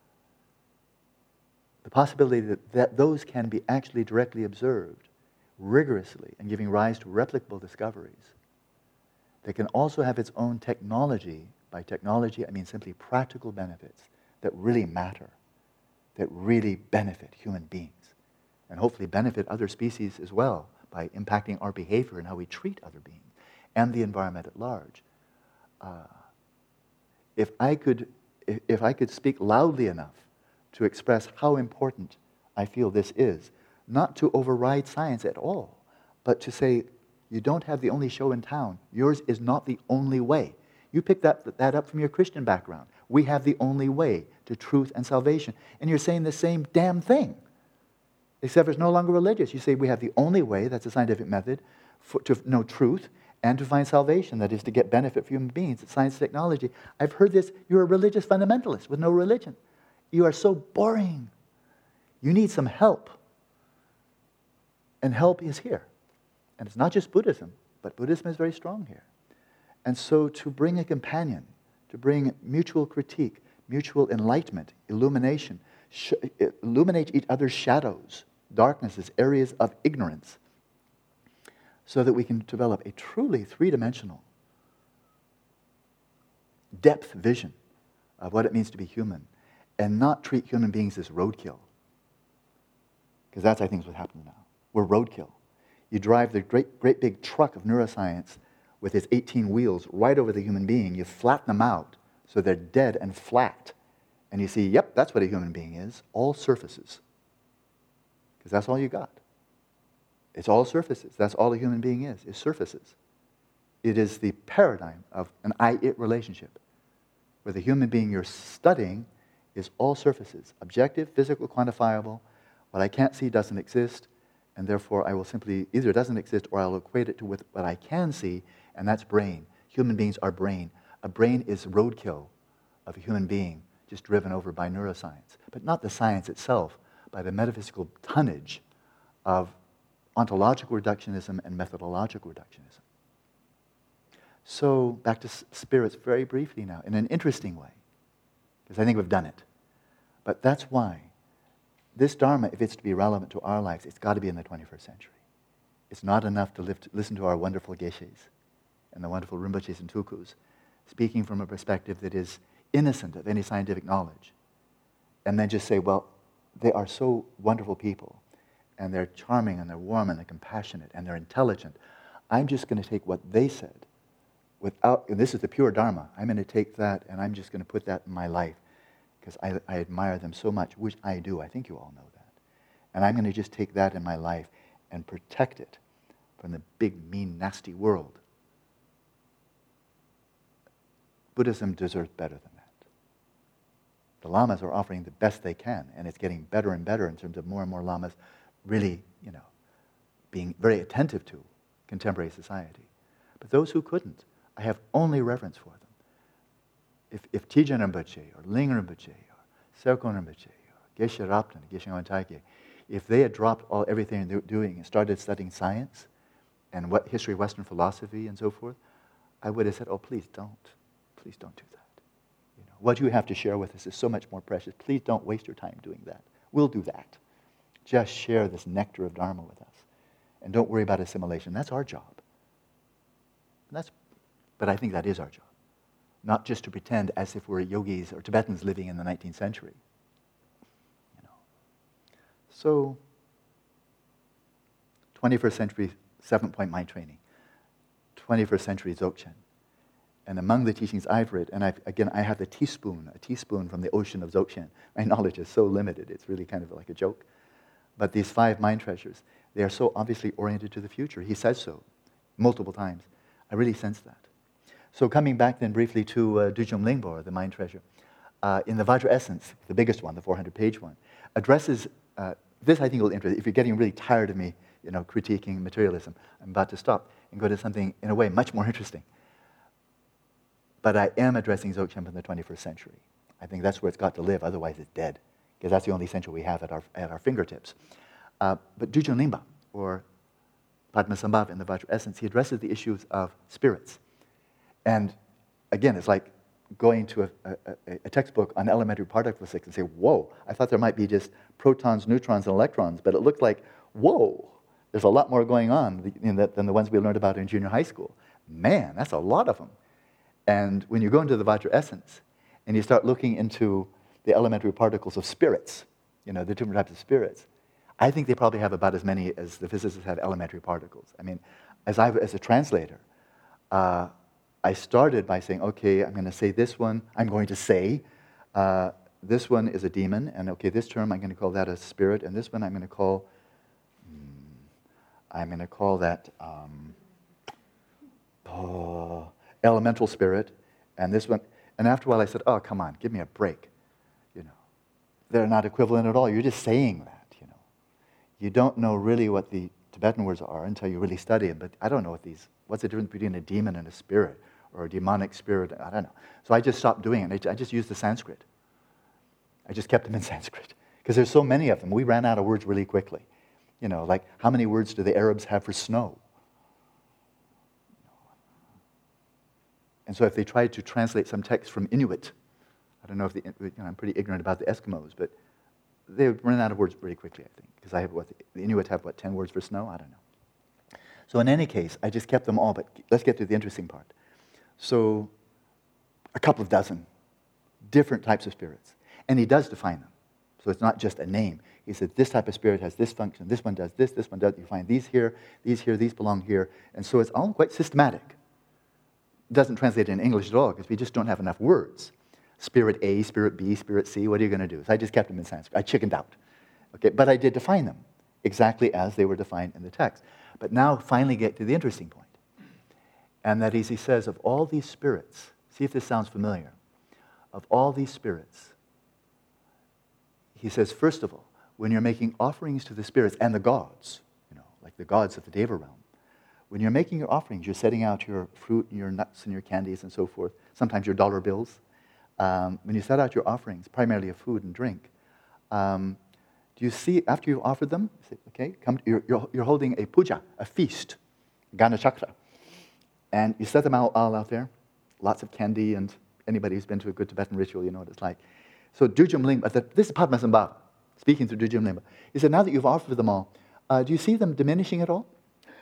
The possibility that, that those can be actually directly observed, rigorously, and giving rise to replicable discoveries that can also have its own technology. By technology, I mean simply practical benefits that really matter, that really benefit human beings, and hopefully benefit other species as well by impacting our behavior and how we treat other beings, and the environment at large. Uh, if I could If I could speak loudly enough to express how important I feel this is, not to override science at all, but to say, you don't have the only show in town. Yours is not the only way. You picked that, that up from your Christian background. We have the only way to truth and salvation. And you're saying the same damn thing, except it's no longer religious. You say we have the only way, that's a scientific method, for, to know truth, and to find salvation, that is to get benefit for human beings. It's science, technology. I've heard this, you're a religious fundamentalist with no religion. You are so boring. You need some help. And help is here. And it's not just Buddhism, but Buddhism is very strong here. And so to bring a companion, to bring mutual critique, mutual enlightenment, illumination, sh- illuminate each other's shadows, darknesses, areas of ignorance, so that we can develop a truly three-dimensional depth vision of what it means to be human. and not treat human beings as roadkill. Because that's, I think, is what happens now. We're roadkill. You drive the great, great big truck of neuroscience with its eighteen wheels right over the human being. You flatten them out so they're dead and flat. And you see, yep, that's what a human being is, all surfaces. Because that's all you got. It's all surfaces. That's all a human being is, is surfaces. It is the paradigm of an I-it relationship, where the human being you're studying is all surfaces, objective, physical, quantifiable. What I can't see doesn't exist, and therefore I will simply, either it doesn't exist or I'll equate it to with what I can see, and that's brain. Human beings are brain. A brain is roadkill of a human being just driven over by neuroscience, but not the science itself, by the metaphysical tonnage of ontological reductionism and methodological reductionism. So back to spirits very briefly now, in an interesting way, because I think we've done it. But that's why this Dharma, if it's to be relevant to our lives, it's got to be in the twenty-first century. It's not enough to, live to listen to our wonderful geshes and the wonderful Rinpoches and Tukus, speaking from a perspective that is innocent of any scientific knowledge, and then just say, well, they are so wonderful people, and they're charming, and they're warm, and they're compassionate, and they're intelligent. I'm just going to take what they said, without, and this is the pure Dharma, I'm going to take that, and I'm just going to put that in my life, because I, I admire them so much, which I do. I think you all know that. And I'm going to just take that in my life and protect it from the big, mean, nasty world. Buddhism deserves better than that. The lamas are offering the best they can, and it's getting better and better in terms of more and more lamas really, you know, being very attentive to contemporary society. But those who couldn't, I have only reverence for them. If, if Tijan Rinpoche, or Ling Rinpoche, or Serkon Rinpoche, or Geshe Rabten, Geshe Wantaike, if they had dropped all everything they were doing and started studying science and what history of Western philosophy and so forth, I would have said, oh, please don't. Please don't do that. You know, what you have to share with us is so much more precious. Please don't waste your time doing that. We'll do that. Just share this nectar of Dharma with us. And don't worry about assimilation. That's our job. And that's, but I think that is our job. Not just to pretend as if we're yogis or Tibetans living in the nineteenth century. You know. So, twenty-first century seven-point mind training. twenty-first century Dzogchen. And among the teachings I've read, and I've, again, I have the teaspoon, a teaspoon from the ocean of Dzogchen. My knowledge is so limited, it's really kind of like a joke. But these five mind treasures, they are so obviously oriented to the future. He says so multiple times. I really sense that. So coming back then briefly to uh, Dujum Lingbo, the mind treasure, uh, in the Vajra Essence, the biggest one, the four hundred page one, addresses, uh, this I think will interest, if you're getting really tired of me, you know, critiquing materialism, I'm about to stop and go to something, in a way, much more interesting. But I am addressing Dzogchen in the twenty-first century. I think that's where it's got to live, otherwise it's dead, because that's the only century we have at our, at our fingertips. Uh, but Dujum Lingpa, or Padmasambhava in the Vajra Essence, he addresses the issues of spirits. And again, it's like going to a, a, a textbook on elementary particle physics and say, whoa, I thought there might be just protons, neutrons, and electrons, but it looked like, whoa, there's a lot more going on than the ones we learned about in junior high school. Man, that's a lot of them. And when you go into the Vajra Essence and you start looking into the elementary particles of spirits, you know, the different types of spirits, I think they probably have about as many as the physicists have elementary particles. I mean, as I, as a translator, uh, I started by saying, okay, I'm going to say this one, I'm going to say, uh, this one is a demon, and okay, this term I'm going to call that a spirit, and this one I'm going to call, hmm, I'm going to call that um, oh, elemental spirit, and this one, and after a while I said, oh, come on, give me a break. You know, they're not equivalent at all. You're just saying that, you know. You don't know really what the Tibetan words are until you really study them, but I don't know what these, what's the difference between a demon and a spirit, or a demonic spirit, I don't know. So I just stopped doing it. I just used the Sanskrit. I just kept them in Sanskrit, because there's so many of them. We ran out of words really quickly. You know, like, how many words do the Arabs have for snow? And so if they tried to translate some text from Inuit, I don't know if the, you know, I'm pretty ignorant about the Eskimos, but they run out of words pretty quickly, I think, because I have what the Inuit have, what, ten words for snow? I don't know. So in any case, I just kept them all, but let's get to the interesting part. So a couple of dozen different types of spirits. And he does define them. So it's not just a name. He said this type of spirit has this function, this one does this, this one does. You find these here, these here, these belong here. And so it's all quite systematic. It doesn't translate in English at all because we just don't have enough words. Spirit A, Spirit B, Spirit C, what are you going to do? So I just kept them in Sanskrit. I chickened out. Okay, but I did define them exactly as they were defined in the text. But now finally get to the interesting point. And that is, he says, of all these spirits, see if this sounds familiar, of all these spirits, he says, first of all, when you're making offerings to the spirits and the gods, you know, like the gods of the Deva realm, when you're making your offerings, you're setting out your fruit and your nuts and your candies and so forth, sometimes your dollar bills. Um, when you set out your offerings, primarily of food and drink, um, do you see, after you've offered them, say, okay, come, you're, you're, you're holding a puja, a feast, Gana Chakra, and you set them all, all out there, lots of candy, and anybody who's been to a good Tibetan ritual, you know what it's like. So Dujum Lingpa, this is Padmasambhava, speaking through Dujum Lingpa. He said, now that you've offered them all, uh, do you see them diminishing at all?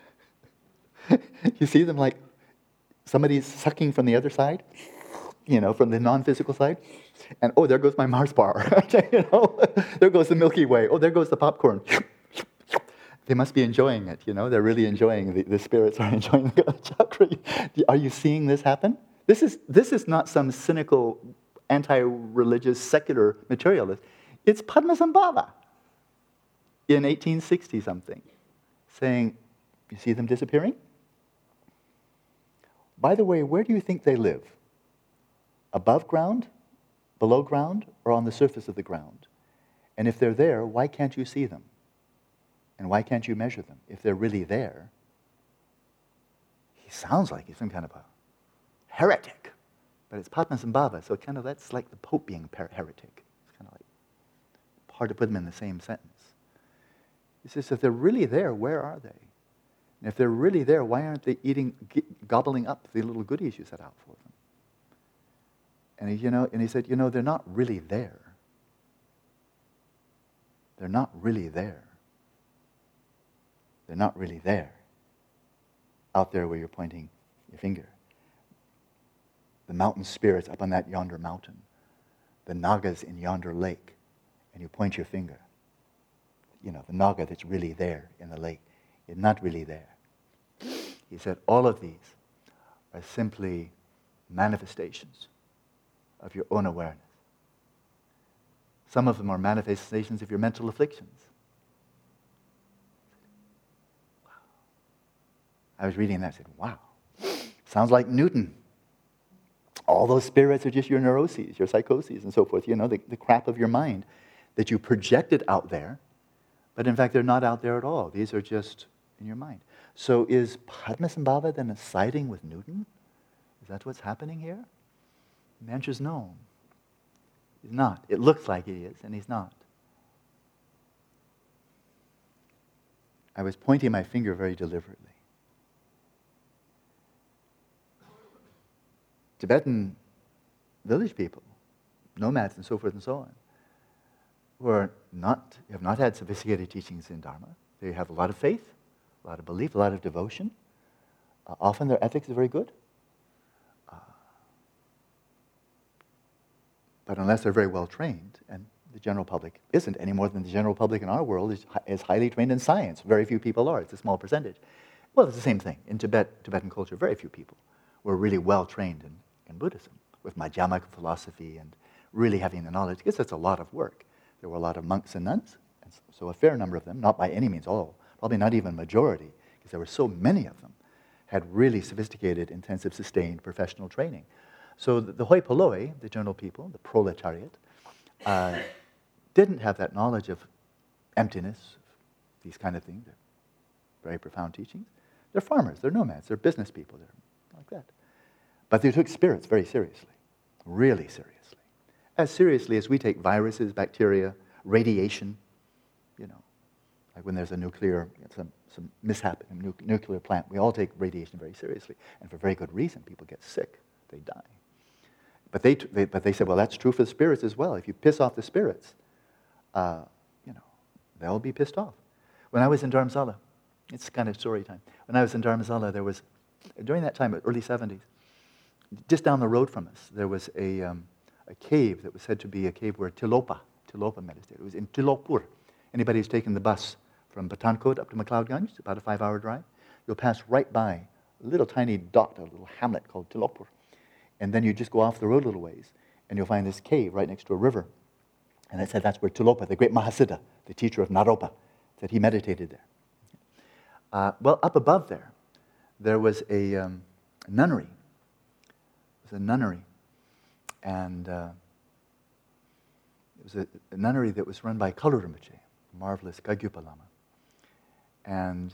You see them like somebody's sucking from the other side, you know, from the non-physical side? And, oh, there goes my Mars bar. You know, there goes the Milky Way. Oh, there goes the popcorn. They must be enjoying it, you know. They're really enjoying, the, the spirits are enjoying the chakra. Are you seeing this happen? This is, this is not some cynical, anti-religious, secular materialist. It's Padmasambhava in eighteen sixty something, saying, you see them disappearing? By the way, where do you think they live? Above ground, below ground, or on the surface of the ground? And if they're there, why can't you see them? And why can't you measure them? If they're really there, he sounds like he's some kind of a heretic. But it's Padmasambhava, so kind of that's like the Pope being a heretic. It's kind of like hard to put them in the same sentence. He says, if they're really there, where are they? And if they're really there, why aren't they eating, g- gobbling up the little goodies you set out for them? And he, you know, and he said, you know, they're not really there. They're not really there. They're not really there. Out there where you're pointing your finger. The mountain spirits up on that yonder mountain. The Nagas in yonder lake. And you point your finger. You know, the Naga that's really there in the lake is not really there. He said all of these are simply manifestations of your own awareness. Some of them are manifestations of your mental afflictions. Wow. I was reading that and said, wow, sounds like Newton. All those spirits are just your neuroses, your psychoses and so forth, you know, the, the crap of your mind that you projected out there, but in fact they're not out there at all. These are just in your mind. So is Padmasambhava then siding with Newton? Is that what's happening here? The answer is no. He's not. It looks like he is, and he's not. I was pointing my finger very deliberately. Tibetan village people, nomads and so forth and so on, who are not, have not had sophisticated teachings in Dharma. They have a lot of faith, a lot of belief, a lot of devotion. Uh, often their ethics is very good. Uh, but unless they're very well trained, and the general public isn't any more than the general public in our world is, is highly trained in science. Very few people are. It's a small percentage. Well, it's the same thing. In Tibet, Tibetan culture, very few people were really well trained in, in Buddhism, with Madhyamaka philosophy and really having the knowledge, because it's a lot of work. There were a lot of monks and nuns, and so a fair number of them, not by any means all, probably not even majority, because there were so many of them, had really sophisticated, intensive, sustained professional training. So the, the hoi polloi, the general people, the proletariat, uh, didn't have that knowledge of emptiness, these kind of things. They're very profound teachings. They're farmers, they're nomads, they're business people, they're like that. But they took spirits very seriously, really seriously. As seriously as we take viruses, bacteria, radiation, you know, like when there's a nuclear, some, some mishap in a nu- nuclear plant, we all take radiation very seriously. And for very good reason, people get sick, they die. But they, they, but they said, well, that's true for the spirits as well. If you piss off the spirits, uh, you know, they'll be pissed off. When I was in Dharamsala, it's kind of story time. When I was in Dharamsala, there was, during that time, early seventies, just down the road from us, there was a, um, a cave that was said to be a cave where Tilopa, Tilopa meditated. It was in Tilokpur. Anybody who's taken the bus from Pathankot up to McLeodganj, it's about a five-hour drive, you'll pass right by a little tiny dot, a little hamlet called Tilokpur. And then you just go off the road a little ways, and you'll find this cave right next to a river. And it said that's where Tilopa, the great Mahasiddha, the teacher of Naropa, that he meditated there. Uh, well, up above there, there was a, um, a nunnery. It was a nunnery. And uh, it was a, a nunnery that was run by Kaluru Rinpoche, marvelous Kagyupa Lama. And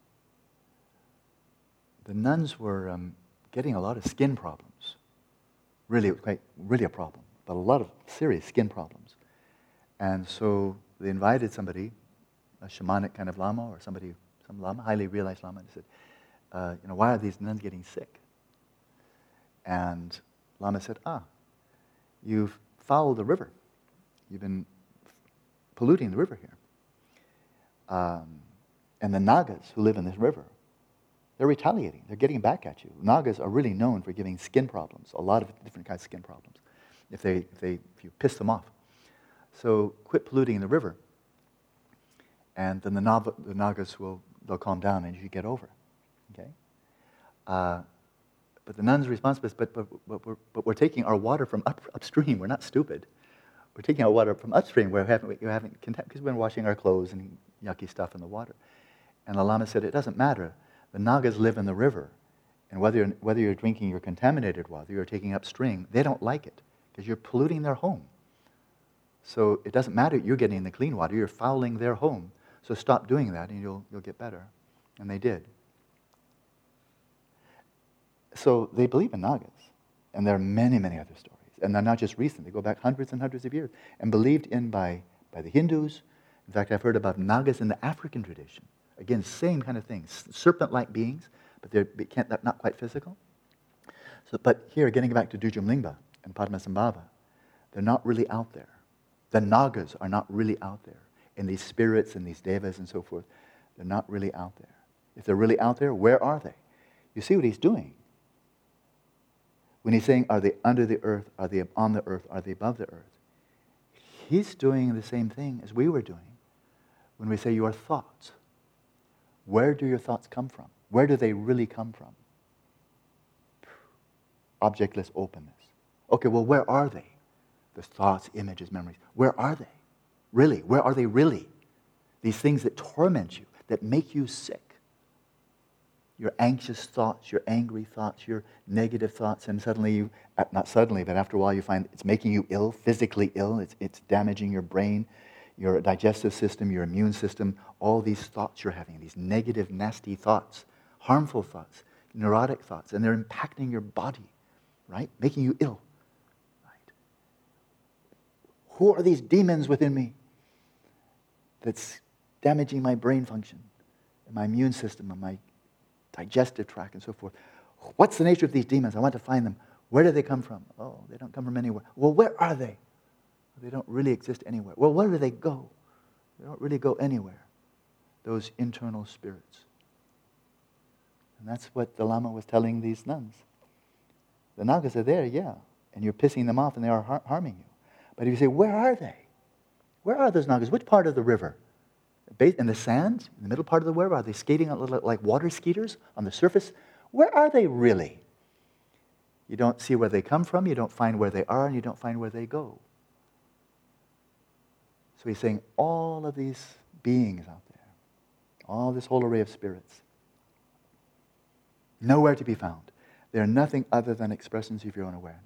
the nuns were um, getting a lot of skin problems. Really, it was quite, really a problem, but a lot of serious skin problems. And so they invited somebody, a shamanic kind of lama or somebody, some lama, highly realized lama, and said, uh, you know, why are these nuns getting sick? And Lama said, ah, you've fouled the river. You've been polluting the river here. Um, and the Nagas who live in this river, they're retaliating. They're getting back at you. Nagas are really known for giving skin problems, a lot of different kinds of skin problems, if they if they if you piss them off. So quit polluting the river, and then the, Nav- the Nagas will they'll calm down and you get over it. Okay. Uh, but the nuns' response was, but but but we're, but we're taking our water from up, upstream. We're not stupid. We're taking our water from upstream where we haven't, we haven't because we've been washing our clothes and yucky stuff in the water. And the Lama said, it doesn't matter. The Nagas live in the river, and whether you're, whether you're drinking your contaminated water, you're taking upstream, they don't like it because you're polluting their home. So it doesn't matter you're getting the clean water, you're fouling their home. So stop doing that and you'll you'll get better. And they did. So they believe in Nagas, and there are many, many other stories. And they're not just recent, they go back hundreds and hundreds of years, and believed in by, by the Hindus. In fact, I've heard about Nagas in the African tradition. Again, same kind of thing, serpent-like beings, but they're, they can't, they're not quite physical. So, but here, getting back to Dujum Lingpa and Padmasambhava, they're not really out there. The Nagas are not really out there. And these spirits and these devas and so forth, they're not really out there. If they're really out there, where are they? You see what he's doing. When he's saying, are they under the earth, are they on the earth, are they above the earth? He's doing the same thing as we were doing when we say your thoughts. Where do your thoughts come from? Where do they really come from? Objectless openness. Okay, well, where are they? The thoughts, images, memories. Where are they? Really? Where are they really? These things that torment you, that make you sick. Your anxious thoughts, your angry thoughts, your negative thoughts, and suddenly you, not suddenly, but after a while you find it's making you ill, physically ill, it's, it's damaging your brain, your digestive system, your immune system, all these thoughts you're having, these negative, nasty thoughts, harmful thoughts, neurotic thoughts, and they're impacting your body, right? Making you ill, right? Who are these demons within me that's damaging my brain function, and my immune system, and my digestive tract, and so forth? What's the nature of these demons? I want to find them. Where do they come from? Oh, they don't come from anywhere. Well, where are they? They don't really exist anywhere. Well, where do they go? They don't really go anywhere. Those internal spirits. And that's what the Lama was telling these nuns. The Nagas are there, yeah, and you're pissing them off and they are har- harming you. But if you say, where are they? Where are those Nagas? Which part of the river? In the sand? In the middle part of the river? Are they skating like water skaters on the surface? Where are they really? You don't see where they come from, you don't find where they are, and you don't find where they go. So he's saying all of these beings out there, all this whole array of spirits, nowhere to be found. They are nothing other than expressions of your own awareness.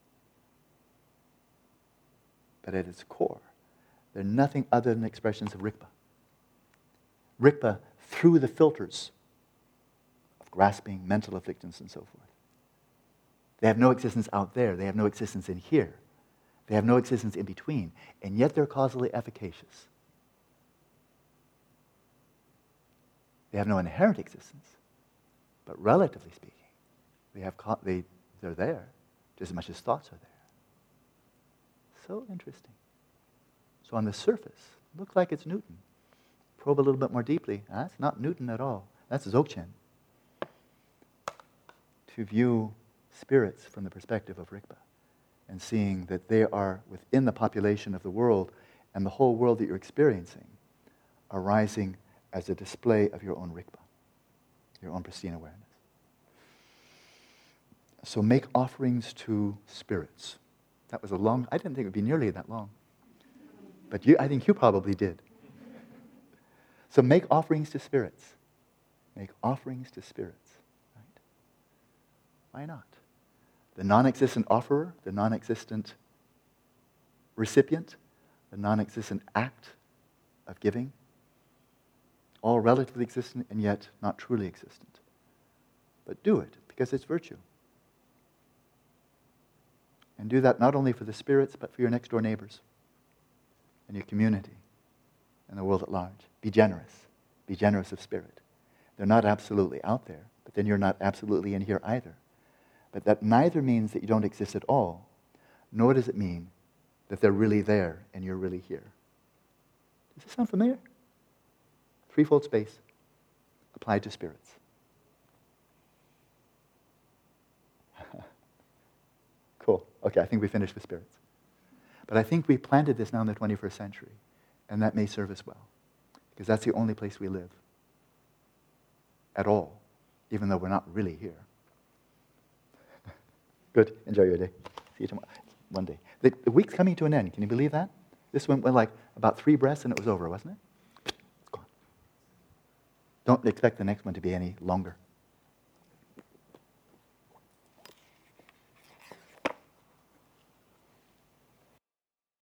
But at its core, they're nothing other than expressions of Rigpa. Rigpa through the filters of grasping, mental afflictions, and so forth. They have no existence out there. They have no existence in here. They have no existence in between, and yet they're causally efficacious. They have no inherent existence, but relatively speaking, they have ca- they, they're there just as much as thoughts are there. So interesting. So on the surface, it looks like it's Newton. Probe a little bit more deeply. That's not Newton at all. That's Dzogchen. To view spirits from the perspective of Rigpa. and seeing that they are within the population of the world, and the whole world that you're experiencing arising as a display of your own Rigpa, your own pristine awareness. So make offerings to spirits. That was a long, I didn't think it would be nearly that long. But you, I think you probably did. So make offerings to spirits. Make offerings to spirits. Right? Why not? The non-existent offerer, the non-existent recipient, the non-existent act of giving, all relatively existent and yet not truly existent. But do it because it's virtue. And do that not only for the spirits, but for your next door neighbors and your community and the world at large. Be generous. Be generous of spirit. They're not absolutely out there, but then you're not absolutely in here either. But that neither means that you don't exist at all, nor does it mean that they're really there and you're really here. Does this sound familiar? Threefold space applied to spirits. Cool. Okay, I think we finished with spirits. But I think we planted this now in the twenty-first century, and that may serve us well, because that's the only place we live at all, even though we're not really here. Good. Enjoy your day. See you tomorrow. One day. The, the week's coming to an end. Can you believe that? This went, went like about three breaths and it was over, wasn't it? It's gone. Don't expect the next one to be any longer.